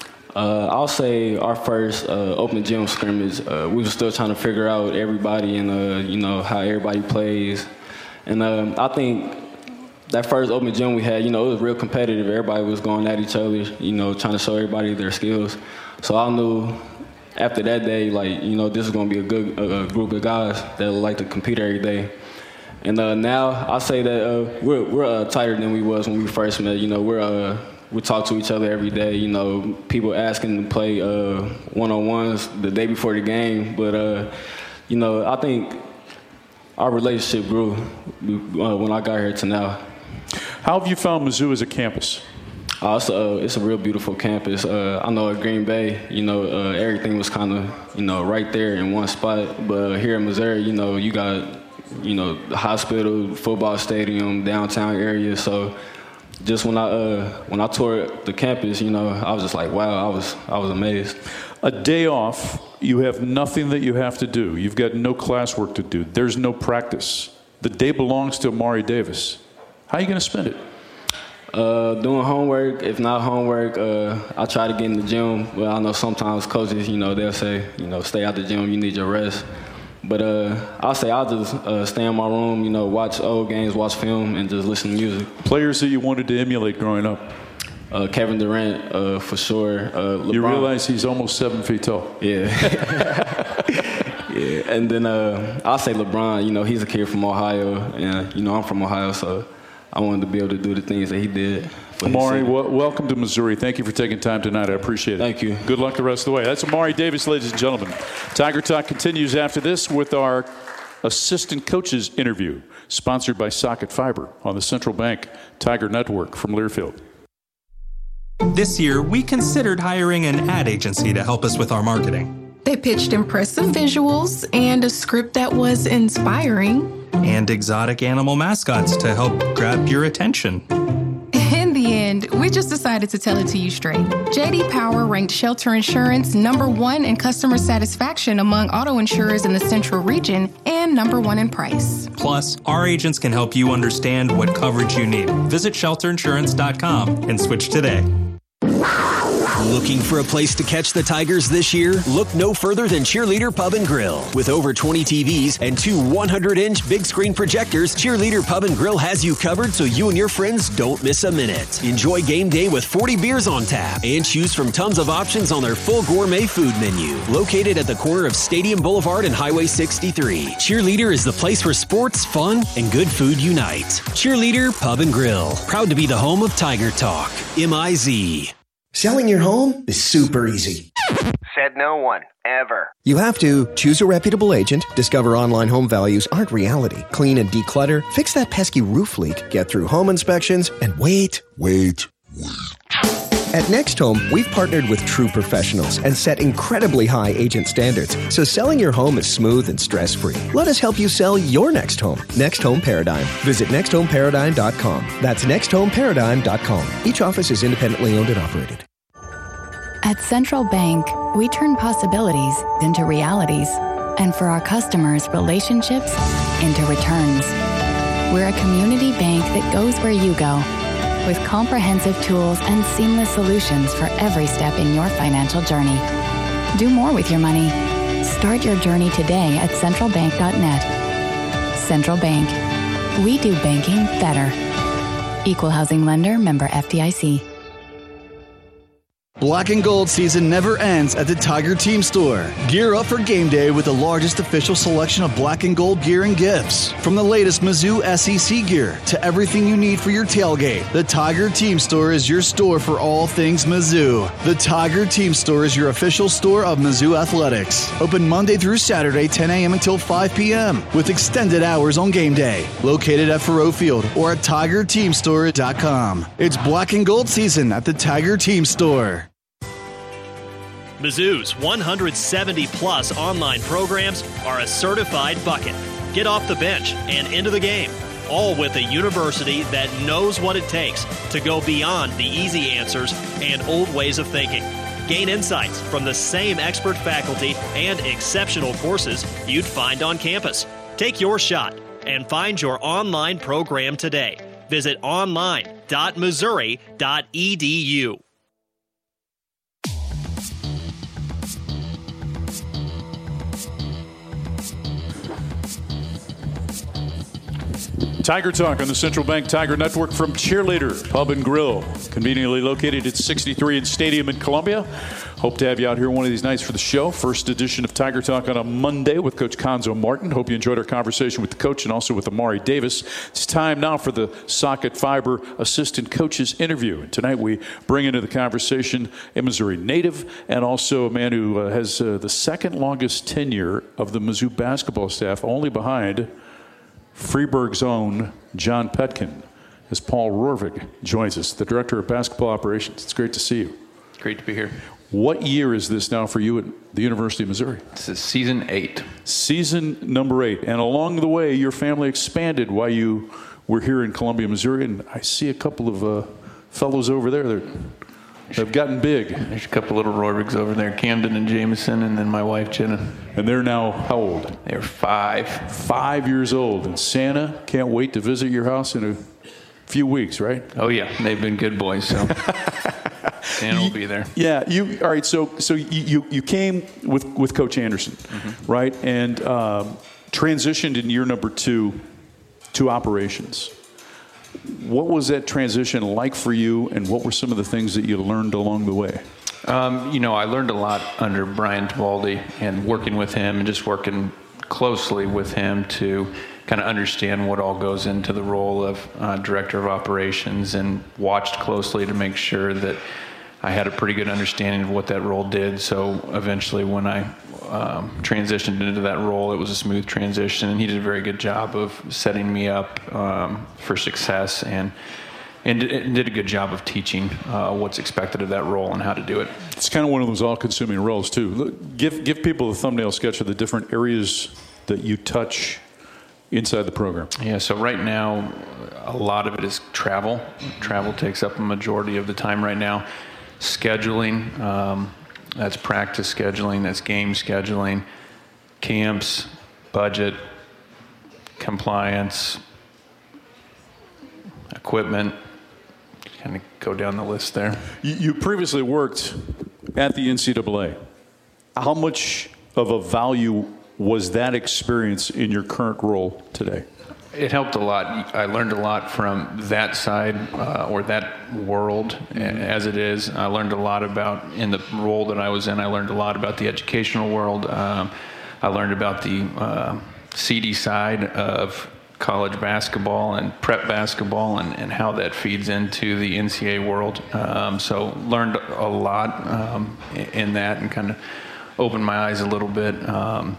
Uh, I'll say our first uh, open gym scrimmage, uh, we were still trying to figure out everybody and, uh, you know, how everybody plays. And um, I think that first open gym we had, you know, it was real competitive. Everybody was going at each other, you know, trying to show everybody their skills. So I knew after that day, like, you know, this is going to be a good a, a group of guys that like to compete every day. And uh, now I say that uh, we're we're uh, tighter than we was when we first met. You know, we're uh, we talk to each other every day. You know, people asking to play uh, one-on-ones the day before the game. But, uh, you know, I think our relationship grew uh, when I got here to now. How have you found Mizzou as a campus? Uh, it's, a, it's a real beautiful campus. Uh, I know at Green Bay, you know, uh, everything was kind of, you know, right there in one spot. But here in Missouri, you know, you got, you know, the hospital, football stadium, downtown area. So just when I uh, when I toured the campus, you know, I was just like, wow, I was I was amazed. A day off, you have nothing that you have to do. You've got no classwork to do. There's no practice. The day belongs to Amari Davis. How are you going to spend it? Uh, doing homework. If not homework, uh, I try to get in the gym. Well, I know sometimes coaches, you know, they'll say, you know, stay out the gym, you need your rest. But uh, I'll say I'll just uh, stay in my room, you know, watch old games, watch film, and just listen to music. Players that you wanted to emulate growing up? Uh, Kevin Durant, uh, for sure. Uh, LeBron. You realize he's almost seven feet tall. Yeah. Yeah, Yeah, and then uh, I'll say LeBron. You know, he's a kid from Ohio, and you know I'm from Ohio, so I wanted to be able to do the things that he did. Amari, w- welcome to Missouri. Thank you for taking time tonight. I appreciate it. Thank you. Good luck the rest of the way. That's Amari Davis, ladies and gentlemen. Tiger Talk continues after this with our assistant coaches interview, sponsored by Socket Fiber on the Central Bank Tiger Network from Learfield. This year, we considered hiring an ad agency to help us with our marketing. They pitched impressive visuals and a script that was inspiring. And exotic animal mascots to help grab your attention. In the end, we just decided to tell it to you straight. J D Power ranked Shelter Insurance number one in customer satisfaction among auto insurers in the Central region and number one in price. Plus, our agents can help you understand what coverage you need. Visit shelter insurance dot com and switch today. Looking for a place to catch the Tigers this year? Look no further than Cheerleader Pub and Grill. With over twenty T Vs and two one hundred inch big screen projectors, Cheerleader Pub and Grill has you covered so you and your friends don't miss a minute. Enjoy game day with forty beers on tap and choose from tons of options on their full gourmet food menu. Located at the corner of Stadium Boulevard and Highway sixty-three, Cheerleader is the place where sports, fun, and good food unite. Cheerleader Pub and Grill, proud to be the home of Tiger Talk. M I Z. Selling your home is super easy. Said no one, ever. You have to choose a reputable agent, discover online home values aren't reality, clean and declutter, fix that pesky roof leak, get through home inspections, and wait, wait, wait. At Next Home, we've partnered with true professionals and set incredibly high agent standards, so selling your home is smooth and stress-free. Let us help you sell your next home. Next Home Paradigm. Visit next home paradigm dot com. That's next home paradigm dot com. Each office is independently owned and operated. At Central Bank, we turn possibilities into realities, and for our customers, relationships into returns. We're a community bank that goes where you go, with comprehensive tools and seamless solutions for every step in your financial journey. Do more with your money. Start your journey today at central bank dot net. Central Bank. We do banking better. Equal housing lender, member F D I C. Black and Gold season never ends at the Tiger Team Store. Gear up for game day with the largest official selection of black and gold gear and gifts. From the latest Mizzou S E C gear to everything you need for your tailgate, the Tiger Team Store is your store for all things Mizzou. The Tiger Team Store is your official store of Mizzou Athletics. Open Monday through Saturday, ten a.m. until five p.m. with extended hours on game day. Located at Faroe Field or at tiger team store dot com. It's Black and Gold season at the Tiger Team Store. Mizzou's one hundred seventy plus online programs are a certified bucket. Get off the bench and into the game, all with a university that knows what it takes to go beyond the easy answers and old ways of thinking. Gain insights from the same expert faculty and exceptional courses you'd find on campus. Take your shot and find your online program today. Visit online dot missouri dot e d u. Tiger Talk on the Central Bank Tiger Network from Cheerleader Pub and Grill, conveniently located at sixty-three in Stadium in Columbia. Hope to have you out here one of these nights for the show. First edition of Tiger Talk on a Monday with Coach Cuonzo Martin. Hope you enjoyed our conversation with the coach and also with Amari Davis. It's time now for the Socket Fiber Assistant Coaches interview. And tonight we bring into the conversation a Missouri native and also a man who uh, has uh, the second longest tenure of the Mizzou basketball staff, only behind Freeburg's own John Petkin, as Paul Rorvig joins us, the Director of Basketball Operations. It's great to see you. Great to be here. What year is this now for you at the University of Missouri? This is season eight. Season number eight. And along the way, your family expanded while you were here in Columbia, Missouri. And I see a couple of uh, fellows over there that have gotten big. There's a couple little Rorvigs over there, Camden and Jameson, and then my wife, Jenna. And they're now how old? They're five. Five years old. And Santa can't wait to visit your house in a few weeks, right? Oh, yeah. They've been good boys, so Santa will be there. Yeah. You all right, so so you, you, you came with, with Coach Anderson, mm-hmm. right? And um, transitioned in year number two to operations. What was that transition like for you, and what were some of the things that you learned along the way? Um, you know, I learned a lot under Brian Tabaldi and working with him and just working closely with him to kind of understand what all goes into the role of uh, director of operations, and watched closely to make sure that I had a pretty good understanding of what that role did. So eventually when I um, transitioned into that role, it was a smooth transition, and he did a very good job of setting me up um, for success, and and did a good job of teaching uh, what's expected of that role and how to do it. It's kind of one of those all-consuming roles, too. Look, give, give people a thumbnail sketch of the different areas that you touch inside the program. Yeah, so right now, a lot of it is travel. Travel takes up a majority of the time right now. Scheduling, um, that's practice scheduling, that's game scheduling, camps, budget, compliance, equipment. Kind of go down the list there. You, you previously worked at the N C double A. How much of a value was that experience in your current role today? It helped a lot. I learned a lot from that side uh, or that world mm-hmm. as it is. I learned a lot about, in the role that I was in, I learned a lot about the educational world. Um, I learned about the uh, seedy side of college basketball and prep basketball, and, and how that feeds into the N C double A world. Um, so learned a lot um, in that, and kind of opened my eyes a little bit. Um,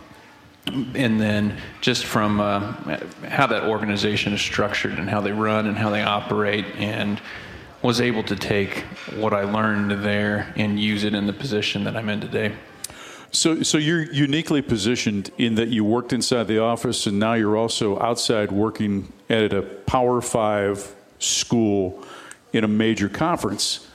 and then just from uh, how that organization is structured and how they run and how they operate, and was able to take what I learned there and use it in the position that I'm in today. So, so you're uniquely positioned in that you worked inside the office, and now you're also outside working at a Power Five school in a major conference.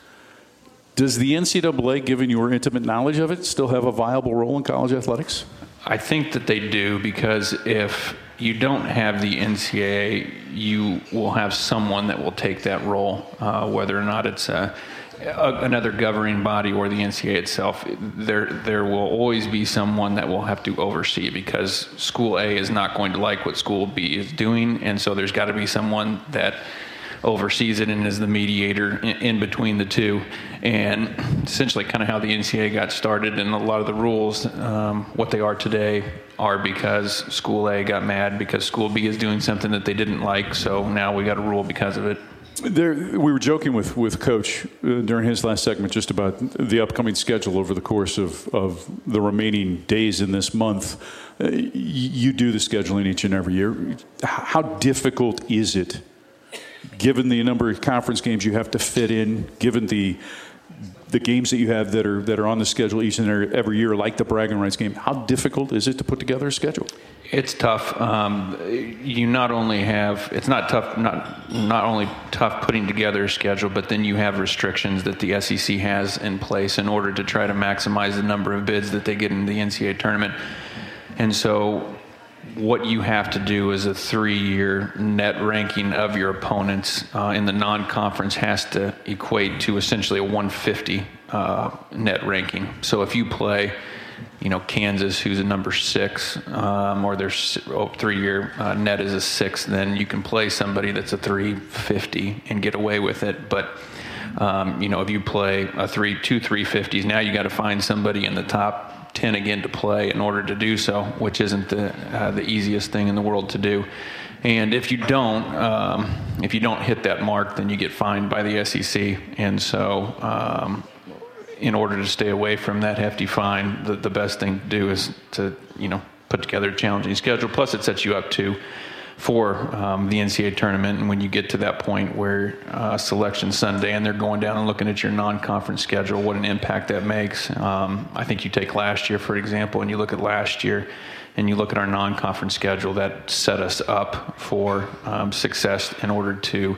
Does the N C double A, given your intimate knowledge of it, still have a viable role in college athletics? I think that they do, because if you don't have the N C double A, you will have someone that will take that role, uh, whether or not it's a another governing body or the N C double A itself. There there will always be someone that will have to oversee, because School A is not going to like what School B is doing, and so there's got to be someone that oversees it and is the mediator in, in between the two. And essentially kind of how the N C double A got started, and a lot of the rules, um, what they are today, are because School A got mad because School B is doing something that they didn't like, so now we got a rule because of it. There, we were joking with, with Coach uh, during his last segment just about the upcoming schedule over the course of, of the remaining days in this month. Uh, you do the scheduling each and every year. How difficult is it, given the number of conference games you have to fit in, given the the games that you have that are that are on the schedule each and every year, like the bragging rights game? How difficult is it to put together a schedule? It's tough. Um, you not only have it's not tough, not not only tough putting together a schedule, but then you have restrictions that the S E C has in place in order to try to maximize the number of bids that they get in the N C double A tournament. And so what you have to do is a three-year net ranking of your opponents uh, in the non-conference has to equate to essentially a one fifty uh, net ranking. So if you play, you know, Kansas, who's a number six, um, or their oh, three-year uh, net is a six, then you can play somebody that's a three fifty and get away with it. But um, you know, if you play a three, two three fifties, now you got to find somebody in the top ten again to play in order to do so, which isn't the uh, the easiest thing in the world to do. And if you don't, um, if you don't hit that mark, then you get fined by the S E C. And so, um, in order to stay away from that hefty fine, the, the best thing to do is to, you know, put together a challenging schedule. Plus, it sets you up to for um, the N C double A tournament. And when you get to that point where uh, Selection Sunday and they're going down and looking at your non-conference schedule, what an impact that makes. Um, I think you take last year, for example, and you look at last year and you look at our non-conference schedule, that set us up for um, success in order to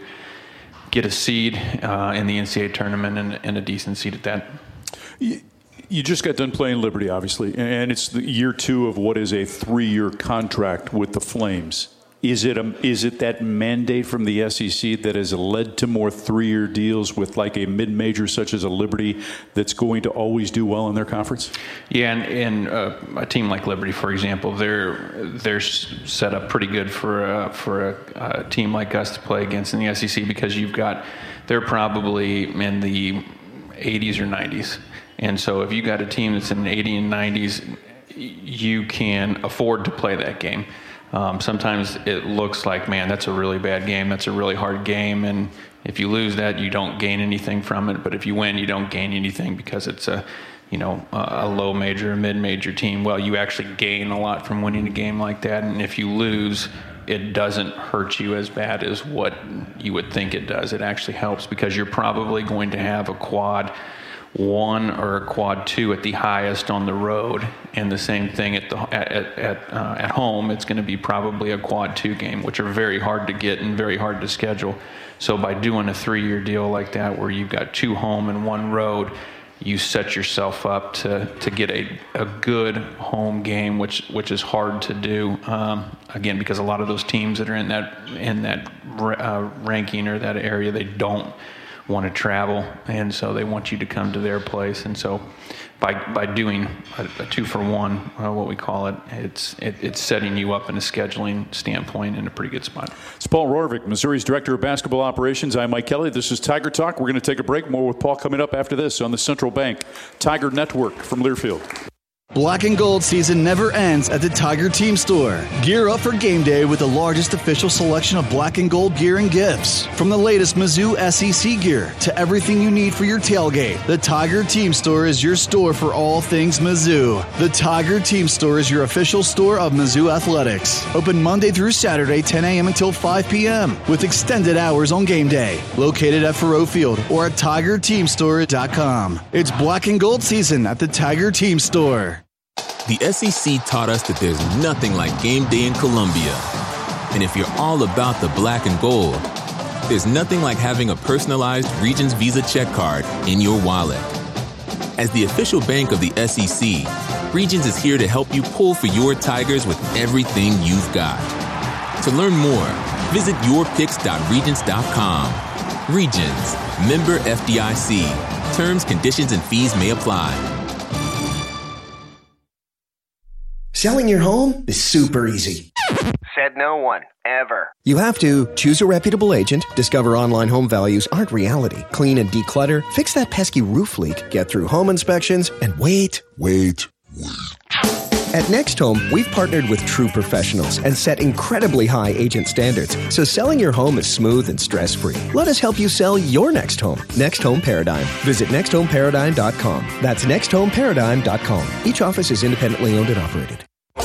get a seed uh, in the N C double A tournament, and, and a decent seed at that. You, you just got done playing Liberty, obviously, and it's the year two of what is a three-year contract with the Flames. Is it a, is it that mandate from the S E C that has led to more three-year deals with like a mid-major such as a Liberty that's going to always do well in their conference? Yeah, and, and uh, a team like Liberty, for example, they're they're set up pretty good for a, for a, a team like us to play against in the S E C, because you've got they're probably in the eighties or nineties. And so if you got a team that's in the eighty and nineties, you can afford to play that game. Um, sometimes it looks like, man, that's a really bad game. That's a really hard game. And if you lose that, you don't gain anything from it. But if you win, you don't gain anything because it's a, you know, a low major, mid-major team. Well, you actually gain a lot from winning a game like that. And if you lose, it doesn't hurt you as bad as what you would think it does. It actually helps because you're probably going to have a quad one or a quad two at the highest on the road, and the same thing at the at at uh, at home. It's going to be probably a quad two game, which are very hard to get and very hard to schedule. So by doing a three-year deal like that, where you've got two home and one road, you set yourself up to to get a a good home game, which which is hard to do. Um, again, because a lot of those teams that are in that in that uh, ranking or that area, they don't want to travel, and so they want you to come to their place. And so by by doing a, a two for one, uh, what we call it, it's it, it's setting you up in a scheduling standpoint in a pretty good spot. It's Paul Rorvik, Missouri's Director of Basketball Operations. I'm Mike Kelly. This is Tiger Talk. We're going to take a break. More with Paul coming up after this on the Central Bank Tiger Network from Learfield. Black and gold season never ends at the Tiger Team Store. Gear up for game day with the largest official selection of black and gold gear and gifts. From the latest Mizzou S E C gear to everything you need for your tailgate, the Tiger Team Store is your store for all things Mizzou. The Tiger Team Store is your official store of Mizzou Athletics. Open Monday through Saturday, ten a.m. until five p.m. with extended hours on game day. Located at Faurot Field or at tiger team store dot com. It's black and gold season at the Tiger Team Store. The S E C taught us that there's nothing like game day in Columbia. And if you're all about the black and gold, there's nothing like having a personalized Regions Visa check card in your wallet. As the official bank of the S E C, Regions is here to help you pull for your Tigers with everything you've got. To learn more, visit your picks dot regions dot com. Regions, member F D I C. Terms, conditions, and fees may apply. Selling your home is super easy. Said no one, ever. You have to choose a reputable agent, discover online home values aren't reality, clean and declutter, fix that pesky roof leak, get through home inspections, and wait, wait, wait. At Next Home, we've partnered with true professionals and set incredibly high agent standards, so selling your home is smooth and stress-free. Let us help you sell your next home. Next Home Paradigm. Visit next home paradigm dot com. That's next home paradigm dot com. Each office is independently owned and operated.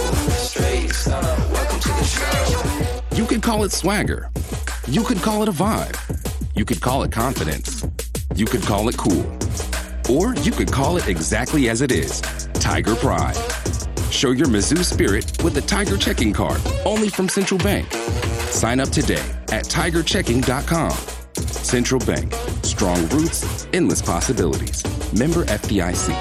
You could call it swagger. You could call it a vibe. You could call it confidence. You could call it cool. Or you could call it exactly as it is, Tiger Pride. Show your Mizzou spirit with a Tiger checking card, only from Central Bank. Sign up today at tiger checking dot com. Central Bank. Strong roots, endless possibilities. Member F D I C.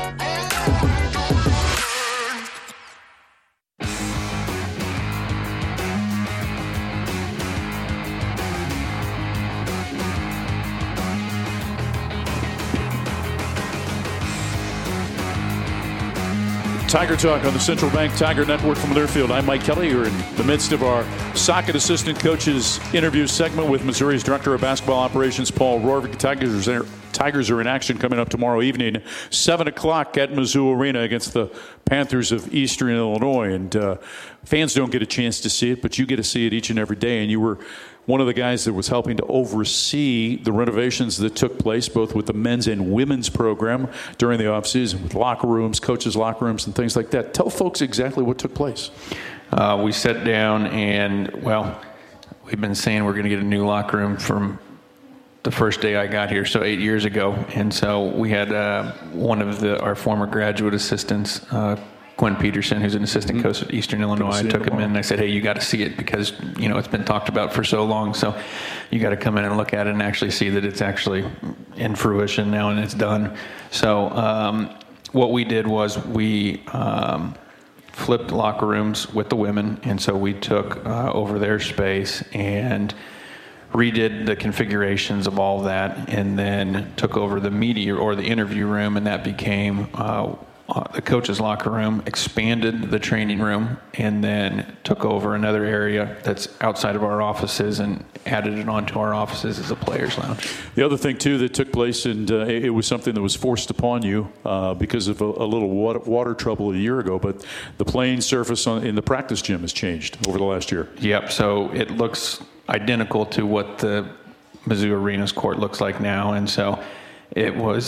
Tiger Talk on the Central Bank Tiger Network from Learfield. I'm Mike Kelly. You're in the midst of our socket assistant coaches interview segment with Missouri's Director of Basketball Operations, Paul Rorvik. Tigers are, Tigers are in action coming up tomorrow evening, seven o'clock at Mizzou Arena against the Panthers of Eastern Illinois. And uh, fans don't get a chance to see it, but you get to see it each and every day. And you were one of the guys that was helping to oversee the renovations that took place both with the men's and women's program during the offseason, with locker rooms, coaches' locker rooms, and things like that. Tell folks exactly what took place. Uh, we sat down and, well, we've been saying we're going to get a new locker room from the first day I got here, so eight years ago. And so we had uh, one of the our former graduate assistants, uh, Quinn Peterson, who's an assistant coach at Eastern Illinois. I took him in and I said, hey, you got to see it because, you know, it's been talked about for so long. So you got to come in and look at it and actually see that it's actually in fruition now and it's done. So um, what we did was we um, flipped locker rooms with the women. And so we took uh, over their space and redid the configurations of all that and then took over the media or the interview room, and that became uh, uh, the coach's locker room, expanded the training room, and then took over another area that's outside of our offices and added it onto our offices as a players' lounge. The other thing, too, that took place, and uh, it was something that was forced upon you uh, because of a, a little water, water trouble a year ago, but the playing surface on, in the practice gym has changed over the last year. Yep, so it looks identical to what the Mizzou Arena's court looks like now, and so it was...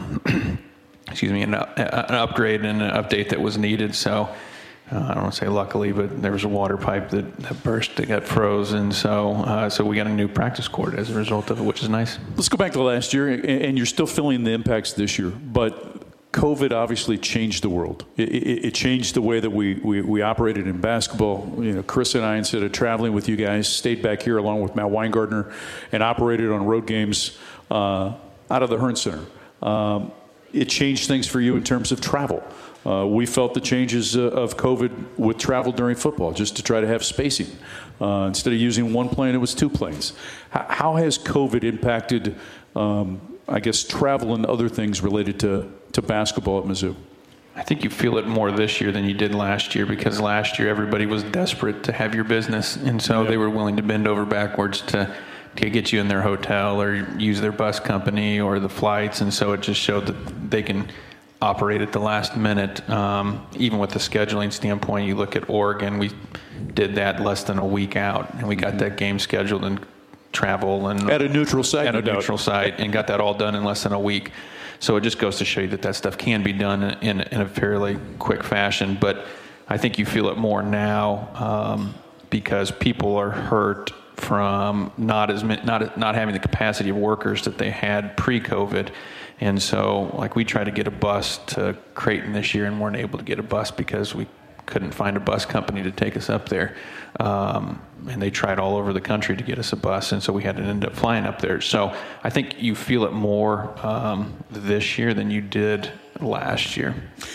Um, excuse me, an, an upgrade and an update that was needed. So uh, I don't want to say luckily, but there was a water pipe that, that burst, that got frozen. So uh, so we got a new practice court as a result of it, which is nice. Let's go back to last year, and you're still feeling the impacts this year, but COVID obviously changed the world. It, it, it changed the way that we, we, we operated in basketball. You know, Chris and I, instead of traveling with you guys, stayed back here along with Matt Weingartner and operated on road games uh, out of the Hearn Center. Um, It changed things for you in terms of travel. Uh, we felt the changes uh, of COVID with travel during football, just to try to have spacing. Uh, instead of using one plane, it was two planes. H- how has COVID impacted, um, I guess, travel and other things related to, to basketball at Mizzou? I think you feel it more this year than you did last year, because last year everybody was desperate to have your business, and so yeah. they were willing to bend over backwards to to get you in their hotel or use their bus company or the flights, and so it just showed that they can operate at the last minute. Um, even with the scheduling standpoint, you look at Oregon, we did that less than a week out, and we got that game scheduled and travel and at a neutral site, at no a neutral doubt. site, and got that all done in less than a week. So it just goes to show you that that stuff can be done in, in, in a fairly quick fashion. But I think you feel it more now um, because people are hurt from not as not not having the capacity of workers that they had pre-COVID, and so like we tried to get a bus to Creighton this year and weren't able to get a bus because we couldn't find a bus company to take us up there, um, and they tried all over the country to get us a bus, and so we had to end up flying up there. So I think you feel it more um, this year than you did last year.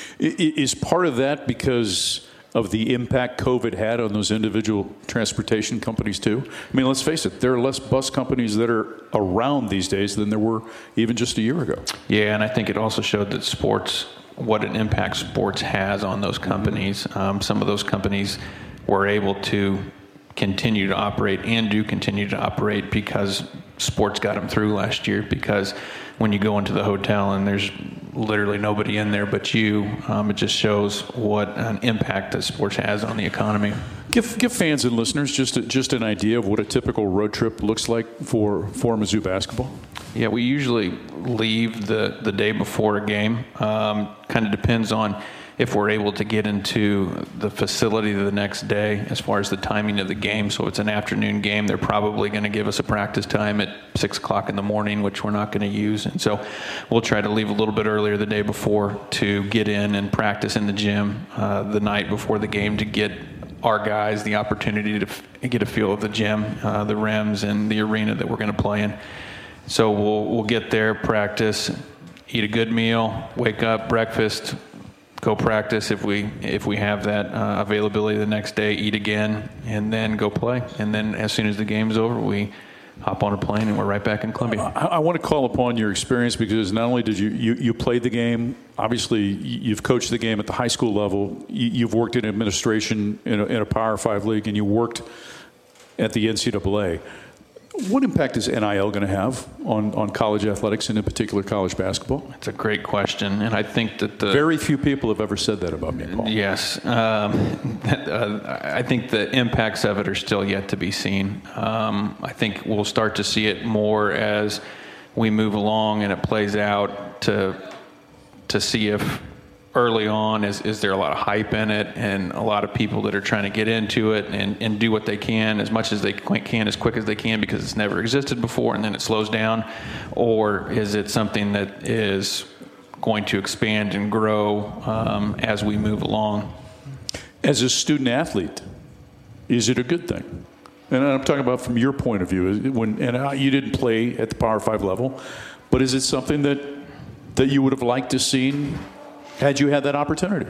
Is part of that because of the impact COVID had on those individual transportation companies too? I mean, let's face it, there are less bus companies that are around these days than there were even just a year ago. Yeah, and I think it also showed that sports, what an impact sports has on those companies. Um, some of those companies were able to continue to operate and do continue to operate because sports got them through last year, because when you go into the hotel and there's literally nobody in there but you, um, it just shows what an impact that sports has on the economy. Give give fans and listeners just a, just an idea of what a typical road trip looks like for, for Mizzou basketball. Yeah, we usually leave the, the day before a game. Um, kind of depends on if we're able to get into the facility the next day as far as the timing of the game. So if it's an afternoon game, they're probably going to give us a practice time at six o'clock in the morning, which we're not going to use. And so we'll try to leave a little bit earlier the day before to get in and practice in the gym uh, the night before the game to get our guys the opportunity to f- get a feel of the gym, uh, the rims, and the arena that we're going to play in. So we'll we'll get there, practice, eat a good meal, wake up, breakfast, go practice if we if we have that uh, availability the next day, eat again, and then go play. And then as soon as the game's over, we hop on a plane and we're right back in Columbia. I, I want to call upon your experience, because not only did you, you, you play the game, obviously you've coached the game at the high school level, you, you've worked in administration in a, in a Power Five league, and you worked at the N C double A. What impact is N I L going to have on, on college athletics, and in particular college basketball? It's a great question, and I think that the very few people have ever said that about me, Paul. Yes, um, that, uh, I think the impacts of it are still yet to be seen. Um, I think we'll start to see it more as we move along and it plays out to to see if early on is is there a lot of hype in it and a lot of people that are trying to get into it and, and do what they can as much as they can as quick as they can because it's never existed before, and then it slows down? Or is it something that is going to expand and grow um, as we move along? As a student athlete, is it a good thing? And I'm talking about from your point of view. When and you didn't play at the Power Five level, but is it something that that you would have liked to seen had you had that opportunity?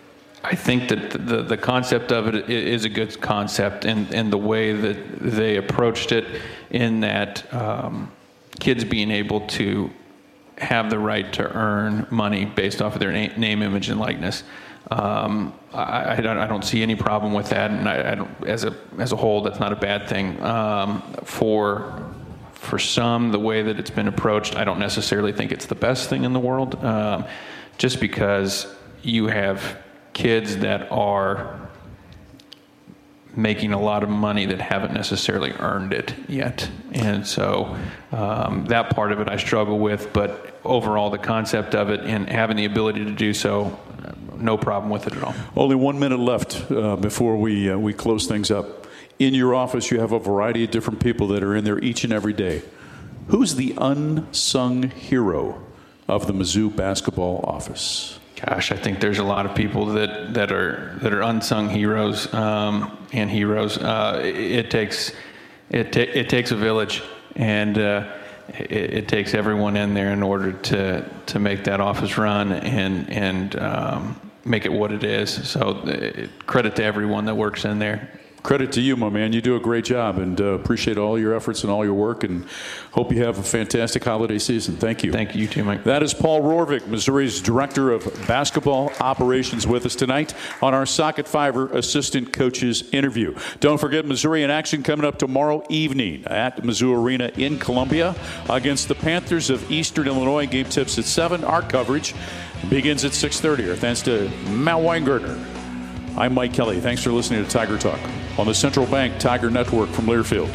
I think that the the concept of it is a good concept, and, and the way that they approached it, in that um, kids being able to have the right to earn money based off of their na- name, image, and likeness. Um, I, I, don't, I don't see any problem with that, and I, I don't, as a as a whole, that's not a bad thing. Um, for for some, the way that it's been approached, I don't necessarily think it's the best thing in the world, um, just because you have kids that are making a lot of money that haven't necessarily earned it yet. And so um, that part of it I struggle with, but overall the concept of it and having the ability to do so, no problem with it at all. Only one minute left uh, before we uh, we close things up. In your office, you have a variety of different people that are in there each and every day. Who's the unsung hero of the Mizzou basketball office? Gosh, I think there's a lot of people that, that are that are unsung heroes um, and heroes. Uh, it, it takes it ta- it takes a village, and uh, it, it takes everyone in there in order to to make that office run and and um, make it what it is. So uh, credit to everyone that works in there. Credit to you, my man. You do a great job, and uh, appreciate all your efforts and all your work, and hope you have a fantastic holiday season. Thank you. Thank you, you too, Mike. That is Paul Rorvik, Missouri's Director of Basketball Operations, with us tonight on our Socket Fiver Assistant Coaches interview. Don't forget Missouri in action coming up tomorrow evening at Mizzou Arena in Columbia against the Panthers of Eastern Illinois. Game tips at seven. Our coverage begins at six thirty. Our thanks to Matt Weingartner. I'm Mike Kelly. Thanks for listening to Tiger Talk on the Central Bank Tiger Network from Learfield.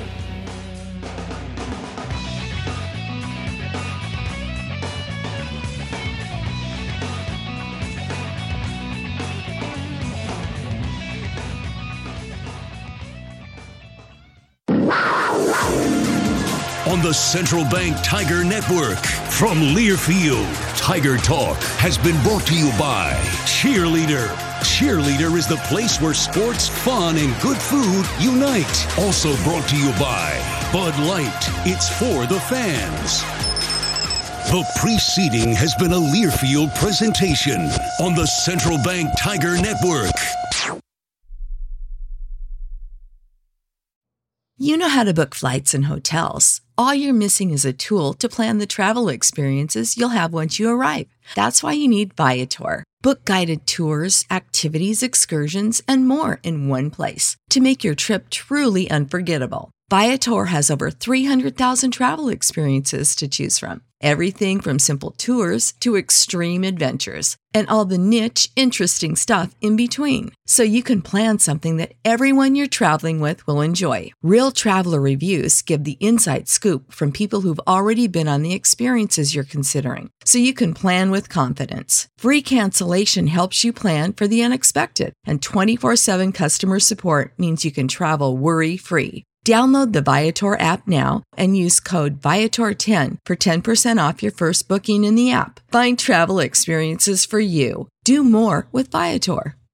On the Central Bank Tiger Network from Learfield, Tiger Talk has been brought to you by Cheerleader. Cheerleader is the place where sports, fun, and good food unite. Also brought to you by Bud Light. It's for the fans. The preceding has been a Learfield presentation on the Central Bank Tiger Network. You know how to book flights and hotels. All you're missing is a tool to plan the travel experiences you'll have once you arrive. That's why you need Viator. Book guided tours, activities, excursions, and more in one place to make your trip truly unforgettable. Viator has over three hundred thousand travel experiences to choose from. Everything from simple tours to extreme adventures and all the niche, interesting stuff in between. So you can plan something that everyone you're traveling with will enjoy. Real traveler reviews give the inside scoop from people who've already been on the experiences you're considering. So you can plan with confidence. Free cancellation helps you plan for the unexpected. And twenty-four seven customer support means you can travel worry-free. Download the Viator app now and use code Viator ten for ten percent off your first booking in the app. Find travel experiences for you. Do more with Viator.